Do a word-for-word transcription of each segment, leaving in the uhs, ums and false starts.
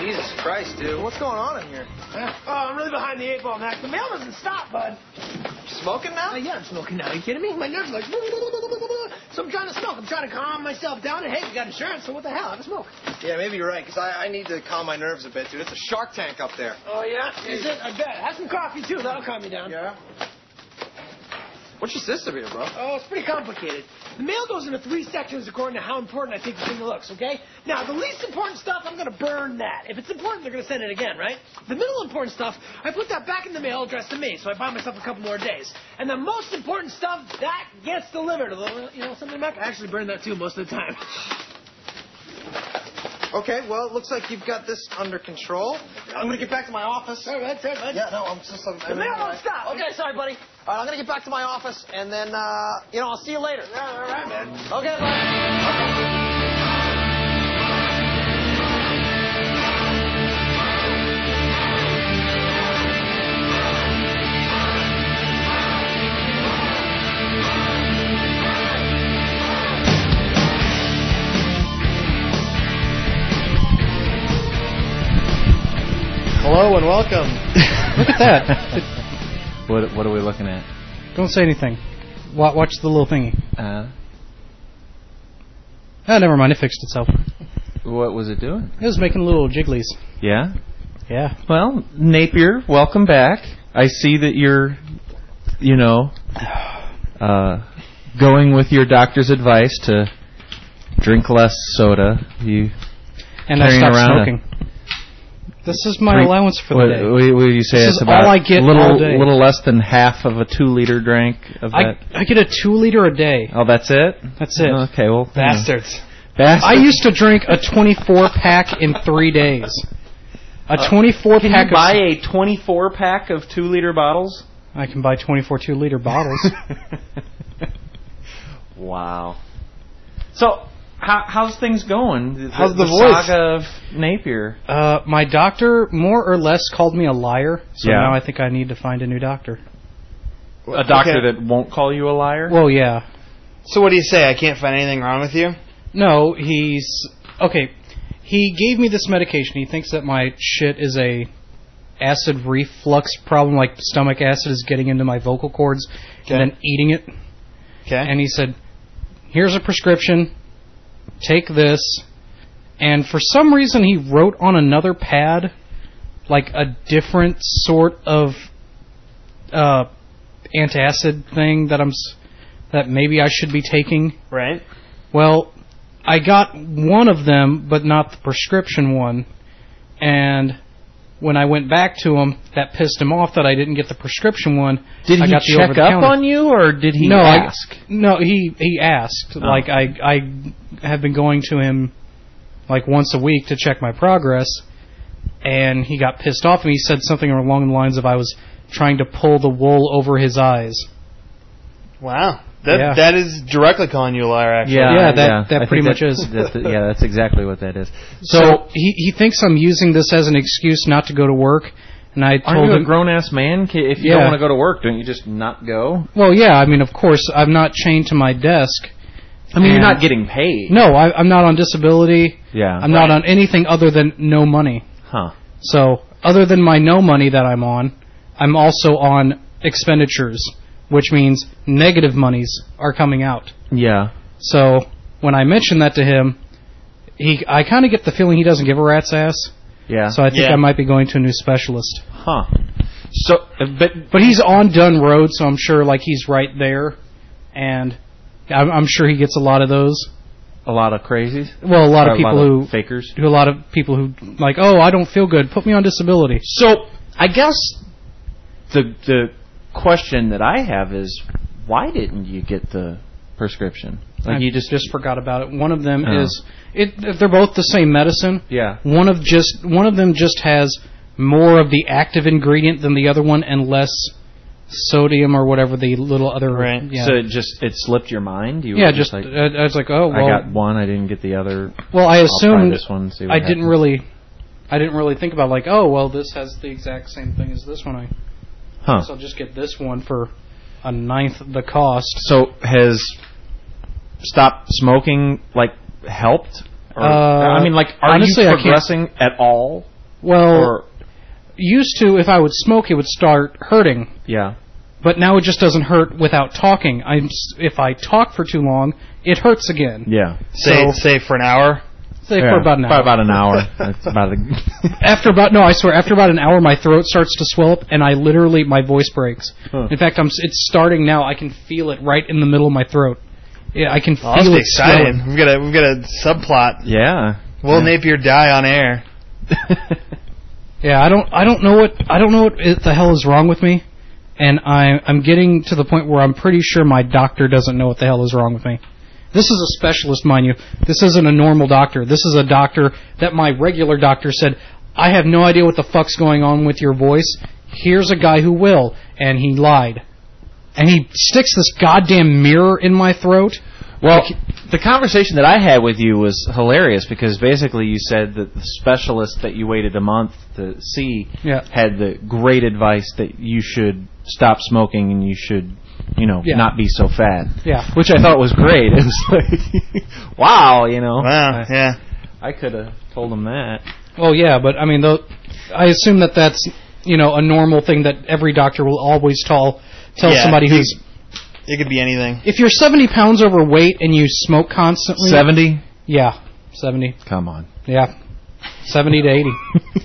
Jesus Christ, dude. What's going on in here? Uh, oh, I'm really behind the eight ball, Mac. The mail doesn't stop, bud. You smoking now? Uh, yeah, I'm smoking now. Are you kidding me? My nerves are like... So I'm trying to smoke. I'm trying to calm myself down. And, hey, you got insurance, so what the hell? Have a smoke. Yeah, maybe you're right, because I, I need to calm my nerves a bit, dude. It's a shark tank up there. Oh, yeah? Is it? I bet. Have some coffee, too. That'll calm you down. Yeah? What's your system here, bro? Oh, it's pretty complicated. The mail goes into three sections according to how important I think the thing looks, okay? Now, the least important stuff, I'm going to burn that. If it's important, they're going to send it again, right? The middle important stuff, I put that back in the mail addressed to me, so I buy myself a couple more days. And the most important stuff, that gets delivered. A little, you know, something back. I actually burn that, too, most of the time. Okay, well, it looks like you've got this under control. I'm going to get back to my office. All right, that's it. Yeah, no, I'm just... I'm, the mail won't stop. Okay, sorry, buddy. All right, I'm going to get back to my office, and then, uh, you know, I'll see you later. Yeah, all right, man. Okay, bye. Hello and welcome. Look at that. What What are we looking at? Don't say anything. Watch, watch the little thingy. Uh, oh, never mind. It fixed itself. what was it doing? It was making little jigglies. Yeah? Yeah. Well, Napier, welcome back. I see that you're, you know, uh, going with your doctor's advice to drink less soda. You And I stopped smoking. This is my Three, allowance for what, the day. What would you say this it's is about all I get little, all day. little less than half of a two-liter drink of that? I, I get a two liter a day. Oh, that's it? That's it. Okay, well... Bastards. Bastards. I used to drink a twenty-four pack in three days. A twenty-four uh, can pack you buy of... a twenty-four pack of two-liter bottles? I can buy twenty-four two-liter bottles. Wow. So... How, how's things going? The, How's the, the voice? saga of Napier. Uh, my doctor more or less called me a liar, so Yeah. now I think I need to find a new doctor. A doctor Okay. that won't call you a liar? Well, yeah. So what do you say? I can't find anything wrong with you? No, he's... Okay, he gave me this medication. He thinks that my shit is a acid reflux problem, like stomach acid is getting into my vocal cords Okay. and then eating it. Okay. And he said, here's a prescription, take this. And for some reason he wrote on another pad like a different sort of uh, antacid thing that I'm s- that maybe I should be taking. Right. Well, I got one of them, but not the prescription one. And when I went back to him, that pissed him off that I didn't get the prescription one. Did I he got the check up over-the-counter. on you, or did he no, ask? I, no, he he asked. Oh. Like I I have been going to him like once a week to check my progress, and he got pissed off and he said something along the lines of I was trying to pull the wool over his eyes. Wow. That Yeah. that is directly calling you a liar, actually. Yeah, Yeah, that- yeah. that I pretty think much that- is. That's, yeah, that's exactly what that is. So, So, he he thinks I'm using this as an excuse not to go to work, and I aren't told you a him, grown-ass man? Ca- If you Yeah. don't want to go to work, don't you just not go? well, yeah, I mean, of course, I'm not chained to my desk. I mean, you're And- not getting paid. No, I, I'm not on disability. Yeah. I'm not on anything other than no money. Huh. So, other than my no money that I'm on, I'm also on expenditures, which means negative monies are coming out. Yeah. So, when I mentioned that to him, he I kind of get the feeling he doesn't give a rat's ass. Yeah. So I think Yeah. I might be going to a new specialist. Huh. So, uh, but But he's on Dunn Road, so I'm sure like he's right there, and I'm, I'm sure he gets a lot of those. a lot of crazies. Well, a lot Or of people lot who of fakers. who a lot of people who like, oh, I don't feel good, put me on disability. So, I guess the the question that I have is, why didn't you get the prescription? Like I you just just forgot about it. One of them Oh. is it. They're both the same medicine. yeah. One of just one of them just has more of the active ingredient than the other one, and less sodium or whatever the little other. Right. Yeah. So it just it slipped your mind. You yeah, were just like, I, I was like, oh, well. I got one. I didn't get the other. well, I I'll try assumed this one. See what I didn't happens. really. I didn't really think about like, oh, well, this has the exact same thing as this one. I Huh. guess I'll just get this one for a ninth the cost. So has stop smoking like helped? Or, Uh, I mean, like, are honestly, you I can't- progressing at all? Well, Or, used to, if I would smoke, it would start hurting. yeah. But now it just doesn't hurt without talking. I'm, s- if I talk for too long, it hurts again. Yeah. Say, So- say for an hour. Say Yeah, for about an hour. About an hour. That's about a, After about no, I swear. After about an hour, my throat starts to swell up, and I literally my voice breaks. Huh. In fact, I'm. s- It's starting now. I can feel it right in the middle of my throat. Yeah, I can Oh, that's feel it exciting. swelling. We've got a we've got a subplot. yeah. Will Yeah. Napier die on air? Yeah, I don't. I don't know what. I don't know what i- the hell is wrong with me, and I, I'm getting to the point where I'm pretty sure my doctor doesn't know what the hell is wrong with me. This is a specialist, mind you. This isn't a normal doctor. This is a doctor that my regular doctor said, I have no idea what the fuck's going on with your voice. Here's a guy who will. And he lied. And he sticks this goddamn mirror in my throat. Well, the conversation that I had with you was hilarious because basically you said that the specialist that you waited a month to see Yeah. had the great advice that you should stop smoking and you should, you know, Yeah. not be so fat. Yeah. Which I thought was great. It was like, wow, you know. Wow. I, Yeah. I could have told him that. Oh, yeah, but I mean, though, I assume that that's, you know, a normal thing that every doctor will always tell, tell Yeah, somebody you- who's... It could be anything. If you're seventy pounds overweight and you smoke constantly... seventy? Yeah, seventy. Come on. Yeah, seventy to eighty.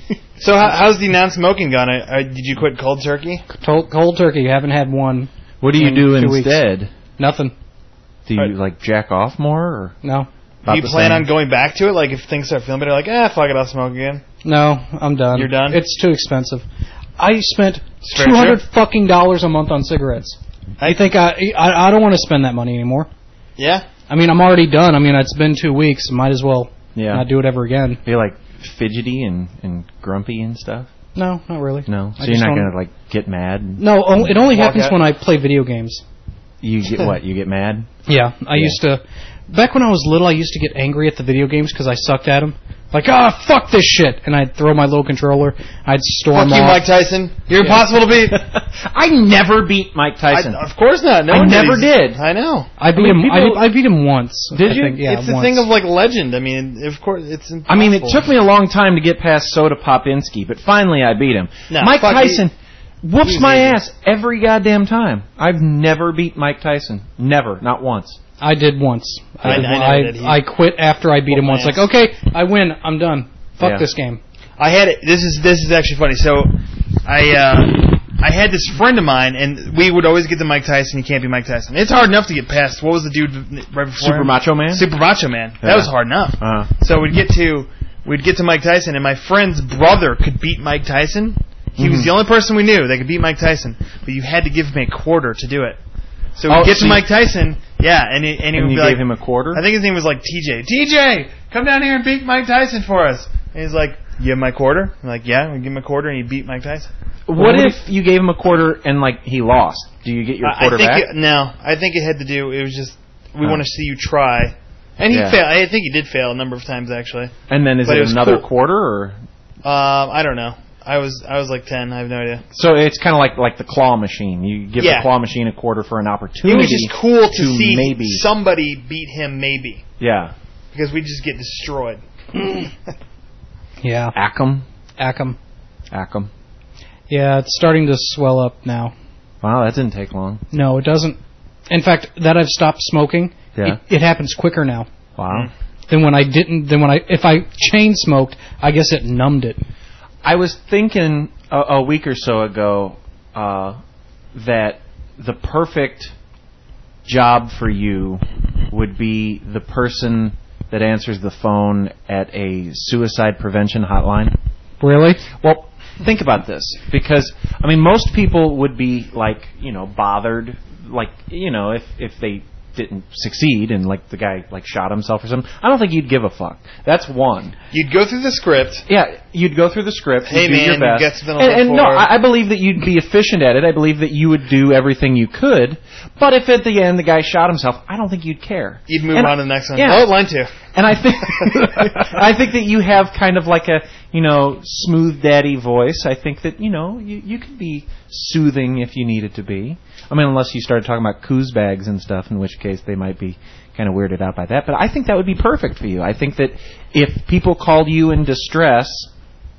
So how, how's the non-smoking gone? Uh, uh, did you quit cold turkey? Cold, cold turkey, you haven't had one. What do you In do two weeks. instead? Nothing. Do you, Right. like, jack off more? Or No. about Do you the plan same? on going back to it? Like if things start feeling better, like, ah, fuck it, I'll smoke again. No, I'm done. You're done? It's too expensive. I spent Fair two hundred share. fucking dollars a month on cigarettes. I think I, I I don't want to spend that money anymore. Yeah. I mean, I'm already done. I mean, it's been two weeks. Might as well Yeah. not do it ever again. Are you, like, fidgety and, and grumpy and stuff? No, not really. No. I So you're just not don't- going to, like, get mad? And No, o- it only Walk happens out? when I play video games. you get what? You get mad? Yeah, I Yeah. used to. Back when I was little, I used to get angry at the video games because I sucked at them. Like, ah, fuck this shit, and I'd throw my little controller. I'd storm Fuck you, off. Mike Tyson. You're Yeah. impossible to beat. I never beat Mike Tyson. I, of course not. No I one never He's- did. I know. I beat I mean, him. I, people- I beat him once. Did I you? Think, yeah, it's the once. thing of like legend. I mean, of course, it's impossible. I mean, it took me a long time to get past Soda Popinski, but finally I beat him. No, Mike fuck, Tyson whoops he's my easy. ass every goddamn time. I've never beat Mike Tyson. Never. Not once. I did once. I I- did I one. never I, did. He- I quit after I beat him Whooped once. my Like, okay, I win. I'm done. Fuck Yeah. this game. I had it. This is this is actually funny. So, I uh, I had this friend of mine, and we would always get to Mike Tyson. You can't be Mike Tyson. It's hard enough to get past. What was the dude right before Super him? Macho Man? Super Macho Man. Yeah. That was hard enough. Uh, So we'd get to we'd get to Mike Tyson, and my friend's brother could beat Mike Tyson. He was Mhm. the only person we knew that could beat Mike Tyson, but you had to give him a quarter to do it. So we Oh, would get so to you- Mike Tyson, yeah, and he, and he and would you be gave like, him a quarter? I think his name was like T J. T J, come down here and beat Mike Tyson for us. And he's like, you have my quarter? I'm like, yeah, we give him a quarter, and he beat Mike Tyson. What What if you gave him a quarter and, like, he lost? Do you get your I- quarter I think back? It, no, I think it had to do. It was just we Oh. want to see you try, and he Yeah. failed. I think he did fail a number of times actually. and then is but it, it was another cool. quarter? Or Um, I don't know. I was I was like ten. I have no idea. So it's kind of like like the claw machine. You give Yeah. the claw machine a quarter for an opportunity. It was just cool to, to see maybe. somebody beat him, maybe Yeah. because we just get destroyed. Yeah. Ackham. Ackham. Ackham. Yeah, it's starting to swell up now. Wow, that didn't take long. No, it doesn't. In fact, that I've stopped smoking, Yeah. it, it happens quicker now Wow. than when I didn't. Than when I, if I chain smoked, I guess it numbed it. I was thinking a, a week or so ago uh, that the perfect job for you would be the person that answers the phone at a suicide prevention hotline. Really? Well, think about this, because I mean, most people would be like, you know, bothered, like, you know, if if they didn't succeed and like the guy like shot himself or something. I don't think you'd give a fuck. That's one. You'd go through the script. Yeah, you'd go through the script. Hey, you'd do man, your you best. got something on and, the and no, floor. I, I believe that you'd be efficient at it. I believe that you would do everything you could. But if at the end the guy shot himself, I don't think you'd care. You'd move And on I- to the next one. Yeah. Oh, line two. And I think I think that you have kind of like a, you know, smooth daddy voice. I think that, you know, you, you could be soothing if you needed to be. I mean, unless you started talking about coos bags and stuff, in which case they might be kind of weirded out by that. But I think that would be perfect for you. I think that if people called you in distress,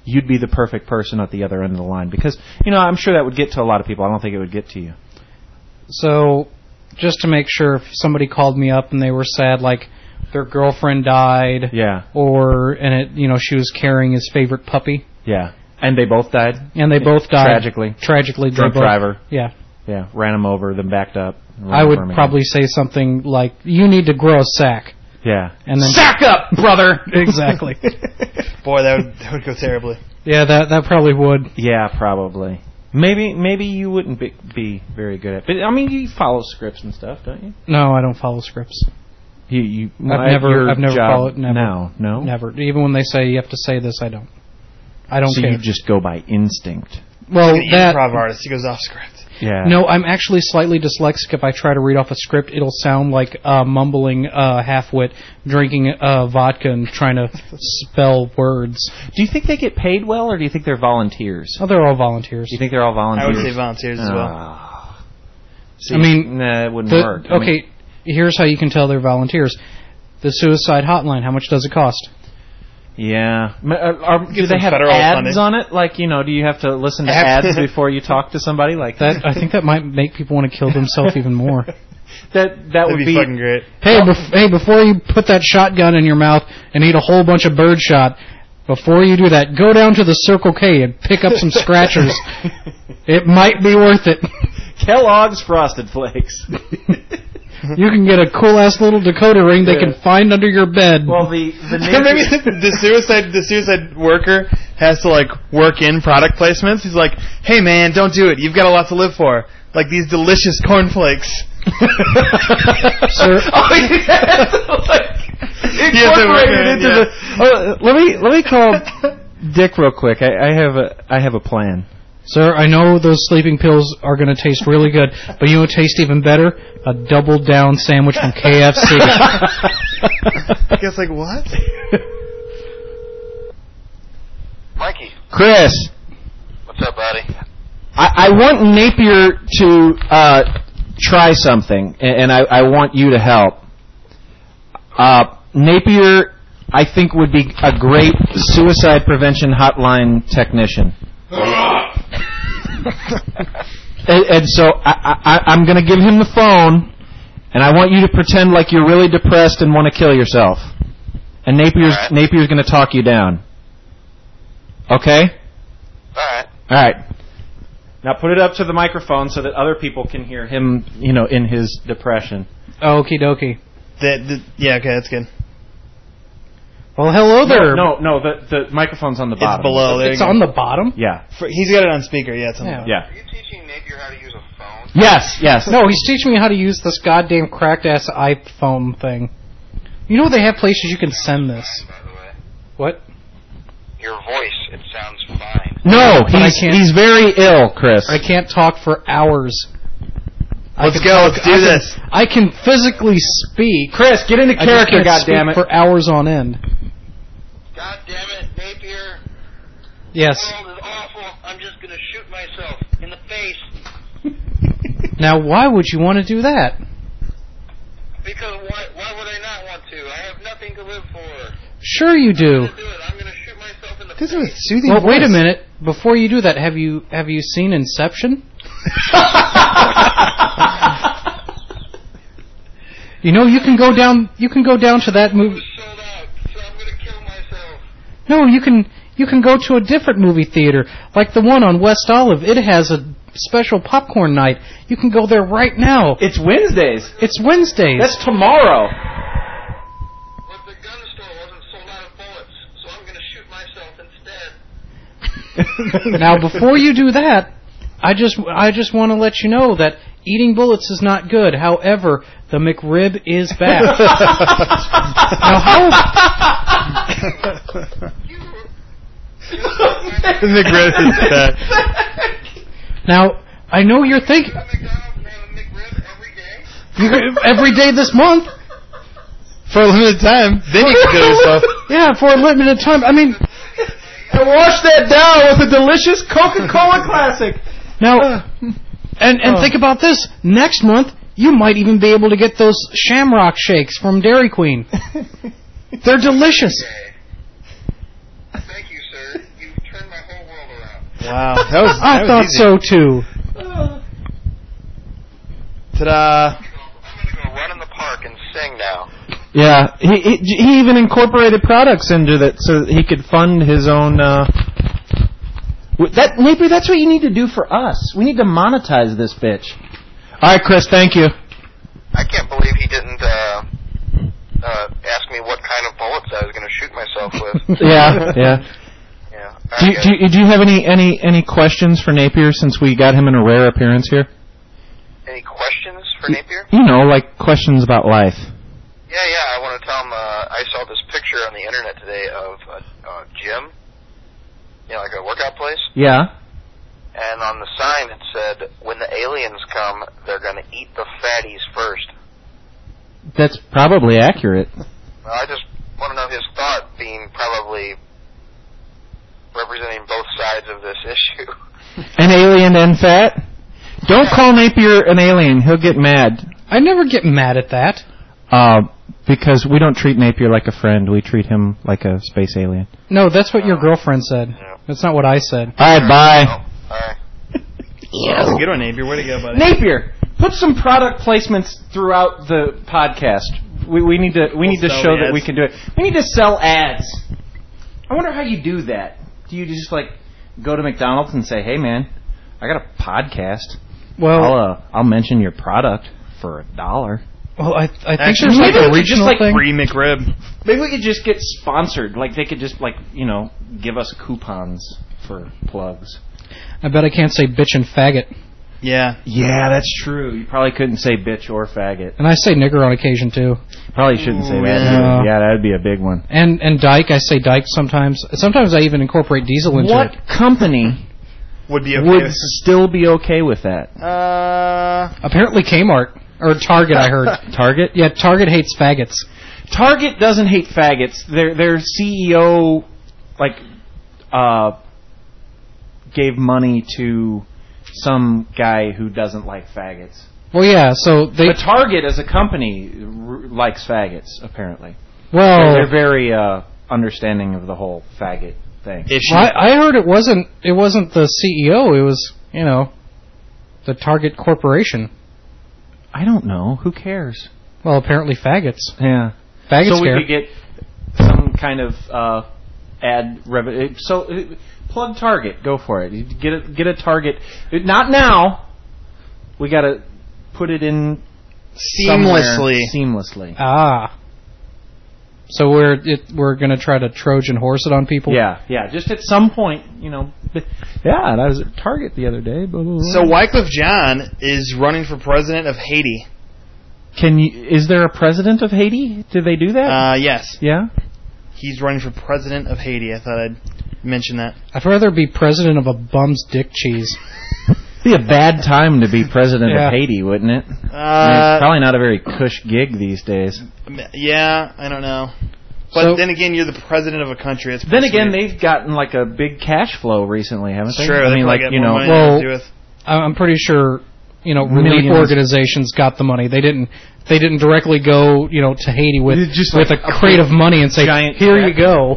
you'd be the perfect person at the other end of the line? Because, you know, I'm sure that would get to a lot of people. I don't think it would get to you. So, just to make sure, if somebody called me up and they were sad, like their girlfriend died, Yeah, or and it, you know, she was carrying his favorite puppy, yeah. And they both died? and they both died Tragically. Tragically, they Drunk both- driver. Yeah, Yeah, ran him over, then backed up. and ran I would over him again. probably say something like, "You need to grow a sack," Yeah. and then Sack up, brother! exactly. Boy, that would that would go terribly. Yeah, that that probably would. Yeah, probably. Maybe maybe you wouldn't be, be very good at. But I mean, you follow scripts and stuff, don't you? No, I don't follow scripts. You you. I've never your I've never job followed. Never. now, no. Never. Even when they say you have to say this, I don't. I don't So care. you just go by instinct. well, He's an that improv artist. He goes off script. Yeah. no, I'm actually slightly dyslexic. If I try to read off a script, it'll sound like a mumbling uh, half-wit drinking uh, vodka and trying to spell words. Do you think they get paid well, or do you think they're volunteers? Oh, they're all volunteers. Do you think they're all I volunteers? would say volunteers as well. Ah. See, I mean, nah, it wouldn't The- work. I mean, okay, here's how you can tell they're volunteers. The suicide hotline. How much does it cost? yeah. M- Are, are, do Get they some have federal ads funding. on it? Like, you know, do you have to listen to Ab- ads before you talk to somebody? Like That I think that might make people want to kill themselves even more. that. That That'd would be, be. fucking great. Hey, bef- hey! Before you put that shotgun in your mouth and eat a whole bunch of birdshot, before you do that, go down to the Circle K and pick up some scratchers. It might be worth it. Kellogg's Frosted Flakes. You can get a cool ass little decoder ring they Yeah. can find under your bed. Well, the the Maybe name. the suicide the suicide worker has to like work in product placements. He's like, "Hey man, don't do it. You've got a lot to live for. Like these delicious cornflakes." Sir, Oh, yeah. Like, You have to work incorporated it, into yeah. the. Oh, let me let me call Dick real quick. I, I have a I have a plan. sir, I know those sleeping pills are going to taste really good, but you know what tastes even better? A double down sandwich from K F C. I guess like what? Mikey, Chris, what's up, buddy? I, I want Napier to uh, try something, and, and I, I want you to help. Uh, Napier, I think, would be a great suicide prevention hotline technician. and, and so I, I, I'm going to give him the phone, and I want you to pretend like you're really depressed and want to kill yourself. And Napier's All right. Napier's going to talk you down. Okay? All right. All right. Now put it up to the microphone so that other people can hear him, you know, in his depression. Okie dokie. The, the, yeah, okay, that's good. Well, hello there. No, no, no the, the microphone's on the bottom. It's below. There It's you go. on the bottom? Yeah. For, he's got it on speaker. Yeah, it's on Yeah. the bottom. Yeah. Are you teaching Napier how to use a phone? Yes, yes. No, he's teaching me how to use this goddamn cracked ass iPhone thing. You know they have places you can send this. By the way, What? your voice, it sounds fine. No, But I he's can't- he's very ill, Chris. I can't talk for hours. I Let's can go. talk- Let's do I can- this. I can physically speak. Chris, get into I just character, can't speak goddammit. for hours on end. God damn it, Napier. Yes. The world is awful. I'm just gonna shoot myself in the face. Now, why would you want to do that? Because why, why would I not want to? I have nothing to live for. Sure you do. I'm gonna do it. I'm gonna shoot myself in the This face. is soothing. Well, wait a voice. minute. Before you do that, have you have you seen Inception? You know, you can go down. You can go down to that It movie. was sold out, so I'm gonna kill myself. No, you can you can go to a different movie theater, like the one on West Olive. It has a special popcorn night. You can go there right now. It's Wednesdays. It's Wednesdays. That's tomorrow. But the gun store wasn't sold out of bullets, so I'm gonna shoot myself instead. Now, before you do that, I just I just want to let you know that eating bullets is not good. However, the McRib is back. Now, how? McRib is back. Now, I know you're thinking Go to McDonald's and have a McRib every day. you- every day this month. For a limited time. Then you can kill yourself. Yeah, for a limited time. I mean, And wash that down with a delicious Coca-Cola Classic. now, and and think about this. Next month, you might even be able to get those Shamrock Shakes from Dairy Queen. They're delicious. Okay. Thank you, sir. You've turned Wow, that was. That I was thought easy. so too. Ta-da! I'm gonna go run in the park and sing now. Yeah, he, he he even incorporated products into that so that he could fund his own. Uh, w- that Napier, that's what you need to do for us. We need to monetize this bitch. All right, Chris, thank you. I can't believe he didn't uh, uh, ask me what kind of bullets I was going to shoot myself with. Yeah, yeah. Yeah. Do you, do, you, do you have any, any, any questions for Napier since we got him in a rare appearance here? Any questions for Napier? You know, like questions about life. Yeah, yeah. I want to tell him. Uh, I saw this picture on the internet today of a, a gym, you know, like a workout place. Yeah. And on the sign it said, "When the aliens come, they're going to eat the fatties first." That's probably accurate. Well, I just want to know his thought, being probably representing both sides of this issue. An alien and fat? Don't call Napier an alien. He'll get mad. I never get mad at that. Uh, because we don't treat Napier like a friend. We treat him like a space alien. No, that's what your girlfriend said. Yeah. That's not what I said. All right, bye. All right. That's a good one, Napier. Way to go, buddy. Napier, put some product placements throughout the podcast. We, we need to we need to We'll sell show the that we ads. can do it. We need to sell ads. I wonder how you do that. Do you just like go to McDonald's and say, "Hey, man, I got a podcast. Well, I'll uh, I'll mention your product for a dollar." well, I I think Actually, there's like maybe a we could just, regional like, thing. Free McRib. Maybe we could just get sponsored. Like they could just like you know give us coupons for plugs. I bet I can't say bitch and faggot, Yeah. Yeah, that's true. You probably couldn't say bitch or faggot. and I say nigger on occasion too. Probably shouldn't say Ooh, that. yeah. either. Yeah, that'd be a big one. And and dyke, I say dyke sometimes. Sometimes I even incorporate diesel into What it. company Would be okay. would with- still be okay with that? Uh, Apparently Kmart or Target, I heard. Target? Yeah, Target hates faggots. Target doesn't hate faggots. Their their C E O like uh gave money to some guy who doesn't like faggots. Well, yeah. So they But Target as a company r- likes faggots apparently. well. They're, they're very uh understanding of the whole faggot thing. issue. Well, I, I heard it wasn't it wasn't the C E O. It was you know the Target Corporation. I don't know. Who cares? Well, apparently faggots. Yeah. Faggots so we care. could get some kind of uh, ad revenue. So uh, plug Target. Go for it. You Get a, get a Target. Not now. We got to put it in Seamlessly. somewhere Seamlessly. Ah. So we're it, we're gonna try to Trojan horse it on people. Yeah, yeah. Just at some point, you know. Yeah, and I was at Target the other day. Blah, blah, blah. So Wycliffe John is running for president of Haiti. can you? Is there a president of Haiti? Did they do that? Uh, yes. yeah. He's running for president of Haiti. I thought I'd mention that. I'd rather be president of a bum's dick cheese. Be a bad time to be president Yeah. of Haiti, wouldn't it? I mean, it's Uh, probably not a very cush gig these days. yeah, I don't know. But So- then again, you're the president of a country. It's Then pretty again, sweet. they've gotten like a big cash flow recently, haven't they? Sure, I they mean, probably like got you more know, money Well- to do with. I- I'm pretty sure you know relief Millions. organizations got the money. They didn't. They didn't directly go you know to Haiti with It's just with like a a crate big of money and say, giant "Here check." you go.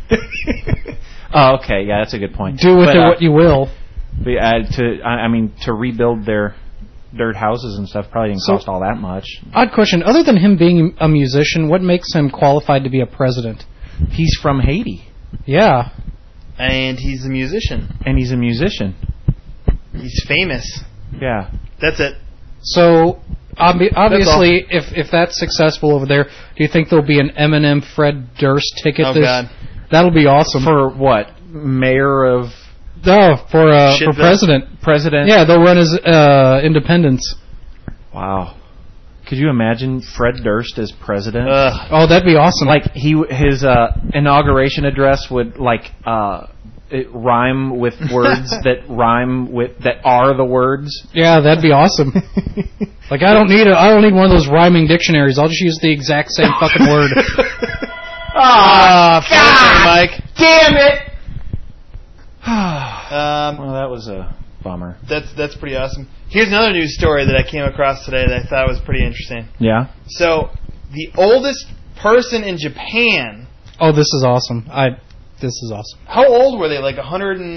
oh, okay, yeah, that's a good point. Do with But, it uh, what you will." the, uh, to, I I mean, to rebuild their dirt houses and stuff probably didn't So- cost all that much. Odd question. Other than him being a musician, what makes him qualified to be a president? He's from Haiti, Yeah. And he's a musician. and he's a musician. He's famous. Yeah. That's it. So obvi- obviously, if if that's successful over there, do you think there'll be an Eminem Fred Durst ticket? Oh, this, God. That'll be awesome. For what? Mayor of no, for uh, for Shitville. president. president? Yeah, they'll run as uh, independents. Wow. Could you imagine Fred Durst as president? Ugh. Oh, that'd be awesome. Like he, his uh, inauguration address would like uh, it rhyme with words that rhyme with that are the words. yeah, that'd be awesome. Like I don't need a I don't need one of those rhyming dictionaries. I'll just use the exact same fucking word. Ah, Mike. Damn it! Um, Well, that was a bummer. that's that's pretty awesome. Here's another news story that I came across today that I thought was pretty interesting. Yeah. So, the oldest person in Japan. Oh, this is awesome. I this is awesome. How old were they? Like one hundred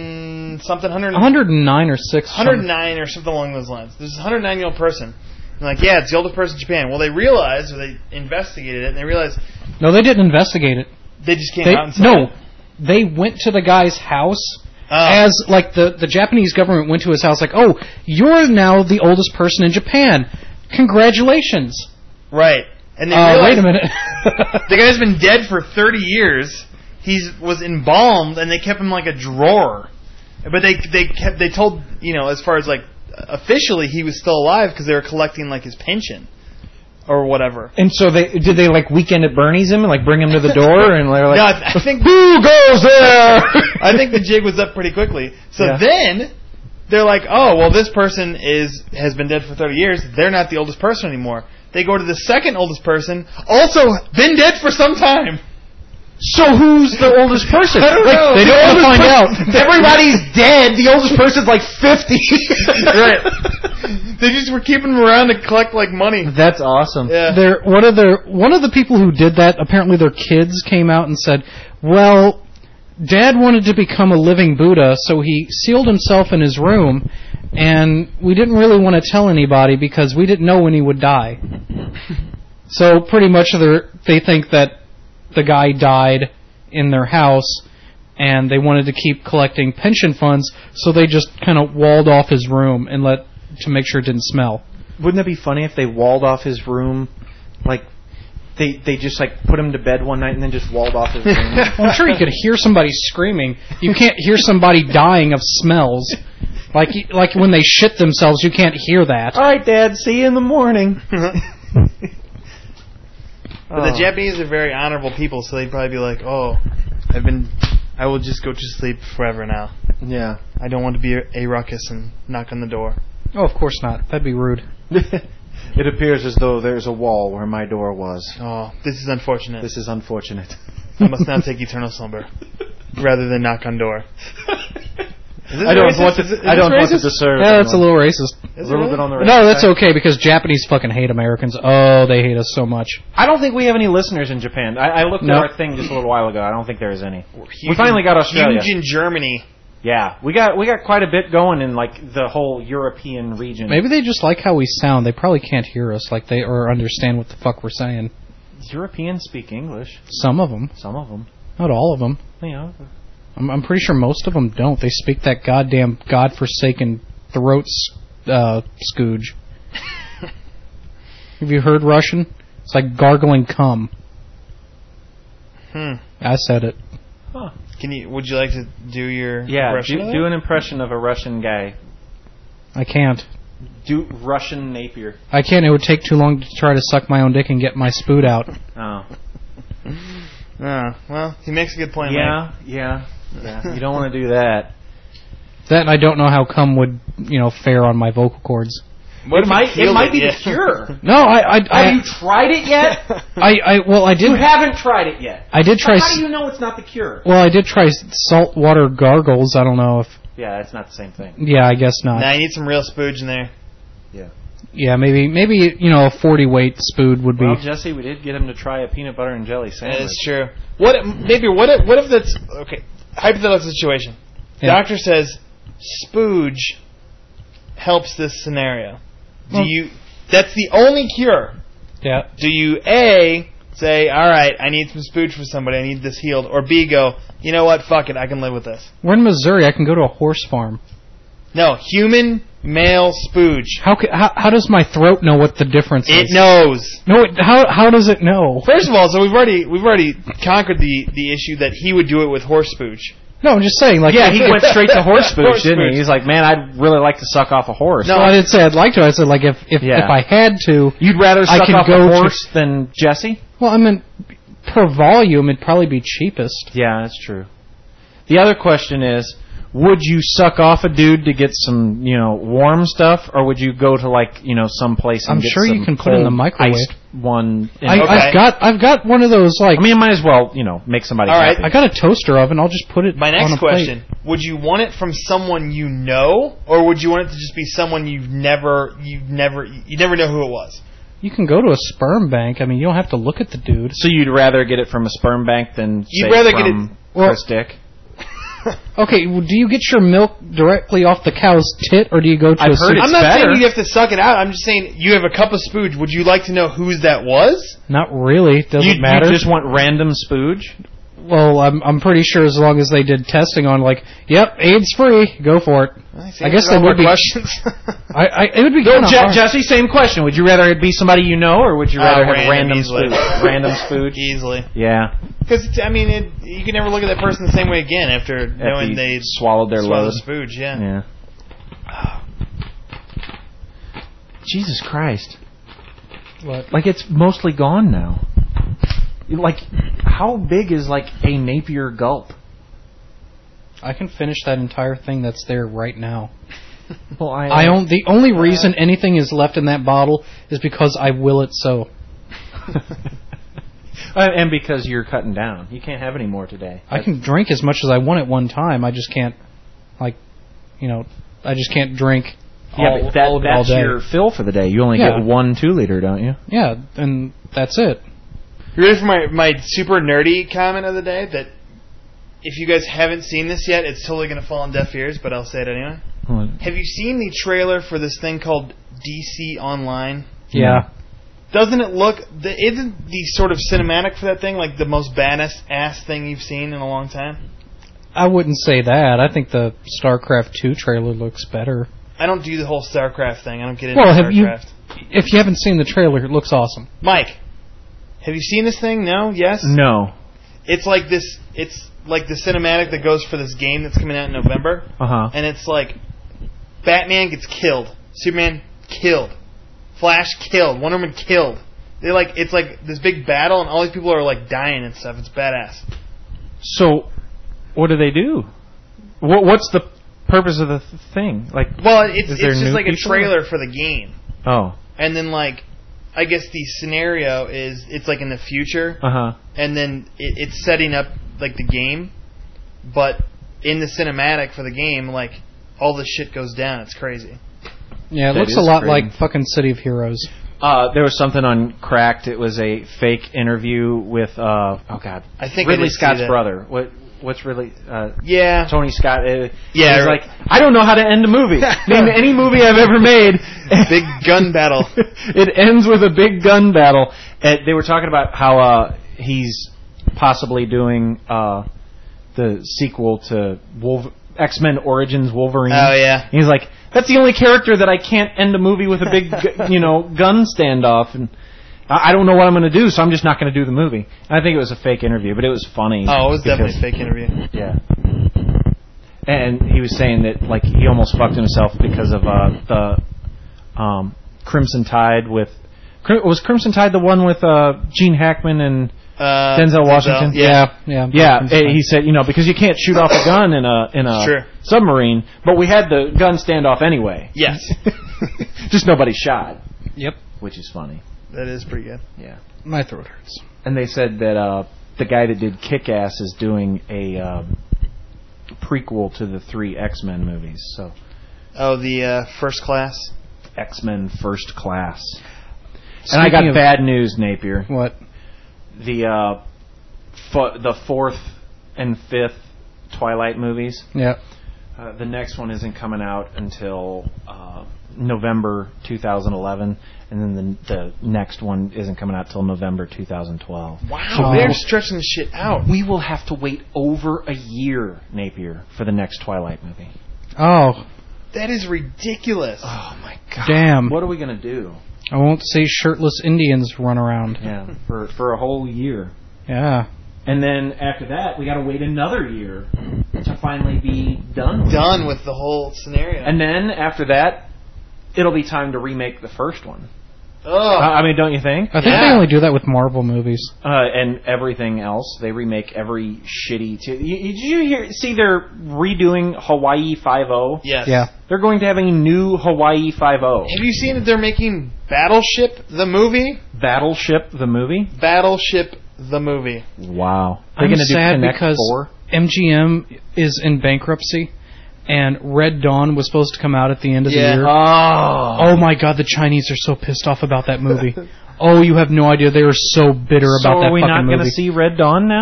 and something, one hundred, one hundred nine or six. one hundred nine or something along those lines. There's a one hundred nine year old person. And like, yeah, it's the oldest person in Japan. Well, they realized, or they investigated it, and they realized No, they didn't investigate it. they just came They, out and said no, it. they went to the guy's house. Oh. As, like, the, the Japanese government went to his house, like, oh, you're now the oldest person in Japan. Congratulations. Right. And they Uh, realized wait a minute. the guy's been dead for thirty years. He was embalmed, and they kept him like a drawer. But they they kept they told you know as far as like officially he was still alive because they were collecting like his pension or whatever. And so they did they like Weekend at Bernie's him and like bring him to the door and they're like, No, I, I think who goes there? I think the jig was up pretty quickly. So Yeah. then they're like, oh well, this person is has been dead for thirty years. They're not the oldest person anymore. They go to the second oldest person, also been dead for some time. So who's the oldest person? I don't like, know. They the don't want to oldest find per- out. Everybody's dead. The oldest person's like fifty. Right. They just were keeping them around to collect like money. That's awesome. Yeah. There, one of the one of the people who did that, apparently their kids came out and said, well, Dad wanted to become a living Buddha, so he sealed himself in his room, and we didn't really want to tell anybody because we didn't know when he would die. So pretty much they're- they think that the guy died in their house, and they wanted to keep collecting pension funds, so they just kind of walled off his room and let to make sure it didn't smell. Wouldn't that be funny if they walled off his room, like they they just like put him to bed one night and then just walled off his room? Well, I'm sure you could hear somebody screaming. You can't hear somebody dying of smells. Like like when they shit themselves, you can't hear that. All right, Dad. See you in the morning. But the Japanese are very honorable people, so they'd probably be like, "Oh, I've been, I will just go to sleep forever now. Yeah. I don't want to be a, a ruckus and knock on the door." Oh, of course not. That'd be rude. It appears as though there's a wall where my door was. Oh, this is unfortunate. This is unfortunate. I must now take eternal slumber rather than knock on door. Is this I don't racist? want to. Is it- is I don't this want to racist? disturb. Yeah, that's a anyone. little racist. a Is it little really? bit on the racist No, that's side. okay because Japanese fucking hate Americans. Oh, they hate us so much. I don't think we have any listeners in Japan. I, I looked No. at our thing just a little while ago. I don't think there is any. Huge We finally got Australia. Huge in Germany. Yeah, we got we got quite a bit going in like the whole European region. Maybe they just like how we sound. They probably can't hear us like they or understand what the fuck we're saying. Europeans speak English. Some of them, Some of them. not all of them. You know. I'm, I'm pretty sure most of them don't. They speak that goddamn godforsaken throat uh, scooge. Have you heard Russian? It's like gargling cum. Hmm. I said it. Huh. Can you? Would you like to do your Yeah, impression do, of that? do an impression of a Russian guy. I can't. Do Russian Napier. I can't. It would take too long to try to suck my own dick and get my spoot out. Oh. Oh, well, he makes a good point. Yeah, yeah, yeah. You don't want to do that. That and I don't know how cum would, you know, fare on my vocal cords. What it if might he it killed might it? be Yeah. the cure. No, I, I, I, Have you tried it yet? I, I, well, I did. You haven't tried it yet. I did try. How s- do you know it's not the cure? Well, I did try saltwater gargles. I don't know if. Yeah, it's not the same thing. Yeah, I guess not. Nah, you need some real spooge in there. Yeah, maybe, maybe you know, a forty weight spood would be. Well, Jesse, we did get him to try a peanut butter and jelly sandwich. That's true. What? If, maybe what? If, what if that's okay? Hypothetical situation. Yeah. Doctor says spooge helps this scenario. Do Well- you? That's the only cure. Yeah. Do you A say, all right, I need some spooge for somebody, I need this healed, or B go, you know what, fuck it, I can live with this. We're in Missouri. I can go to a horse farm. No, human male spooge. How, ca- how how does my throat know what the difference It is? knows. No, it, how how does it know? First of all, so we've already we've already conquered the, the issue that he would do it with horse spooge. No, I'm just saying. Like, Yeah, he went straight to horse spooge, Horse didn't spooge. he? He's like, man, I'd really like to suck off a horse. No, No, I didn't say I'd like to. I said like if if, Yeah. if I had to. You'd rather I suck can off go a to- horse than Jesse? Well, I mean, per volume, it'd probably be cheapest. Yeah, that's true. The other question is, would you suck off a dude to get some, you know, warm stuff, or would you go to like, you know, some place and I'm get sure you some can put it in the cold microwave. iced one? In I, Okay. I've got I've got one of those like I mean, might as well, you know, make somebody All right. happy. I got a toaster oven. I'll just put it. My on next a plate. question, would you want it from someone you know, or would you want it to just be someone you've never you've never you never know who it was? You can go to a sperm bank. I mean, you don't have to look at the dude. So you'd rather get it from a sperm bank than You'd say rather get from Well- Chris Dick? Okay, well, do you get your milk directly off the cow's tit, or do you go to I've a heard soup? it's I'm not better. saying you have to suck it out. I'm just saying you have a cup of spooge. Would you like to know whose that was? Not really. Doesn't You, matter. you just want random spooge? Well, I'm I'm pretty sure as long as they did testing on, like, yep, AIDS free, go for it. I guess they would be. Questions. I, I it would be No, kind of Je- hard. Jesse, same question. Would you rather it be somebody you know, or would you rather Oh, have random, random easily. spooge? Random spooge? Easily. Yeah. Because, I mean, it, you can never look at that person the same way again after knowing you they swallowed their swallowed load. the spooge, yeah. Yeah. Jesus Christ. What? Like, it's mostly gone now. Like, how big is, like, a Napier gulp? I can finish that entire thing that's there right now. Well, I... I own the only reason anything is left in that bottle is because I will it so. Uh, and because you're cutting down. You can't have any more today. I can drink as much as I want at one time. I just can't, like, you know, I just can't drink Yeah, all, but that, all of it all that's day. your fill for the day. You only Yeah. get one two-liter, don't you? Yeah, and that's it. You ready for my, my super nerdy comment of the day? That if you guys haven't seen this yet, it's totally going to fall on deaf ears, but I'll say it anyway. What? Have you seen the trailer for this thing called D C Online? Yeah. Doesn't it look... The, isn't the sort of cinematic for that thing like the most badass ass thing you've seen in a long time? I wouldn't say that. I think the StarCraft two trailer looks better. I don't do the whole StarCraft thing. I don't get into Well, have you? StarCraft. If you haven't seen the trailer, it looks awesome. Mike, have you seen this thing? No? Yes? No. It's like this... It's like the cinematic that goes for this game that's coming out in November. Uh-huh. And it's like... Batman gets killed. Superman killed. Flash killed. Wonder Woman killed. They like it's like this big battle, and all these people are like dying and stuff. It's badass. So, what do they do? What, what's the purpose of the th- thing? Like, Well, it's Is there it's just new like a people? trailer for the game, oh, and then like I guess the scenario is it's like in the future, uh huh. and then it, it's setting up like the game, but in the cinematic for the game, like all the shit goes down. It's crazy. Yeah, it That looks is a lot crazy. like fucking City of Heroes. Uh, there was something on Cracked. It was a fake interview with uh, oh god, I think I Ridley did see Scott's that. brother. What what's Ridley? Uh, Yeah, Tony Scott. Uh, Yeah, he's right. like, I don't know how to end a movie. Name any movie I've ever made. big gun battle. It ends with a big gun battle. And they were talking about how uh, he's possibly doing uh, the sequel to Wolver- X-Men Origins Wolverine. Oh yeah. He's like, that's the only character that I can't end a movie with a big, gu- you know, gun standoff, and I I don't know what I'm going to do, so I'm just not going to do the movie. And I think it was a fake interview, but it was funny. Oh, it was because- definitely a fake interview. Yeah. And he was saying that like he almost fucked himself because of uh, the um, Crimson Tide with Crim- was Crimson Tide the one with uh, Gene Hackman and Uh, Denzel Washington? Yeah. yeah, yeah, eh, he said, you know, because you can't shoot off a gun in a in a Sure. submarine, but we had the gun standoff anyway. Yes. Just nobody shot, Yep. which is funny. That is pretty good. Yeah. My throat hurts. And they said that uh, the guy that did Kick-Ass is doing a um, prequel to the three X-Men movies. So Oh, the uh, First Class. X-Men First Class. Speaking and I got of- bad news, Napier. What? The uh, fo- the fourth and fifth Twilight movies. Yeah. Uh, the next one isn't coming out until uh, November two thousand eleven, and then the, the next one isn't coming out till November two thousand twelve. Wow, Oh. they're stretching this shit out. We will have to wait over a year, Napier, for the next Twilight movie. Oh, That is ridiculous. Oh my god! damn. What are we gonna do? I won't see shirtless Indians run around. Yeah, for for a whole year, Yeah. and then after that, we got to wait another year to finally be done. with it. Done with the whole scenario. And then after that, it'll be time to remake the first one. oh, Uh, I mean, don't you think? I think Yeah. they only do that with Marvel movies. Uh, and everything else, they remake every shitty. T- you, did you hear? See, they're redoing Hawaii Five-O. yes. Yeah. They're going to have a new Hawaii Five-O. Have you seen that they're making Battleship the movie? Battleship the movie. Battleship the movie. Wow. They're I'm going to do sad Connect because Four. M G M is in bankruptcy, and Red Dawn was supposed to come out at the end of Yeah. the year. Oh. Oh my god, the Chinese are so pissed off about that movie. Oh, you have no idea. They are so bitter So about that are we fucking not movie. going to see Red Dawn now?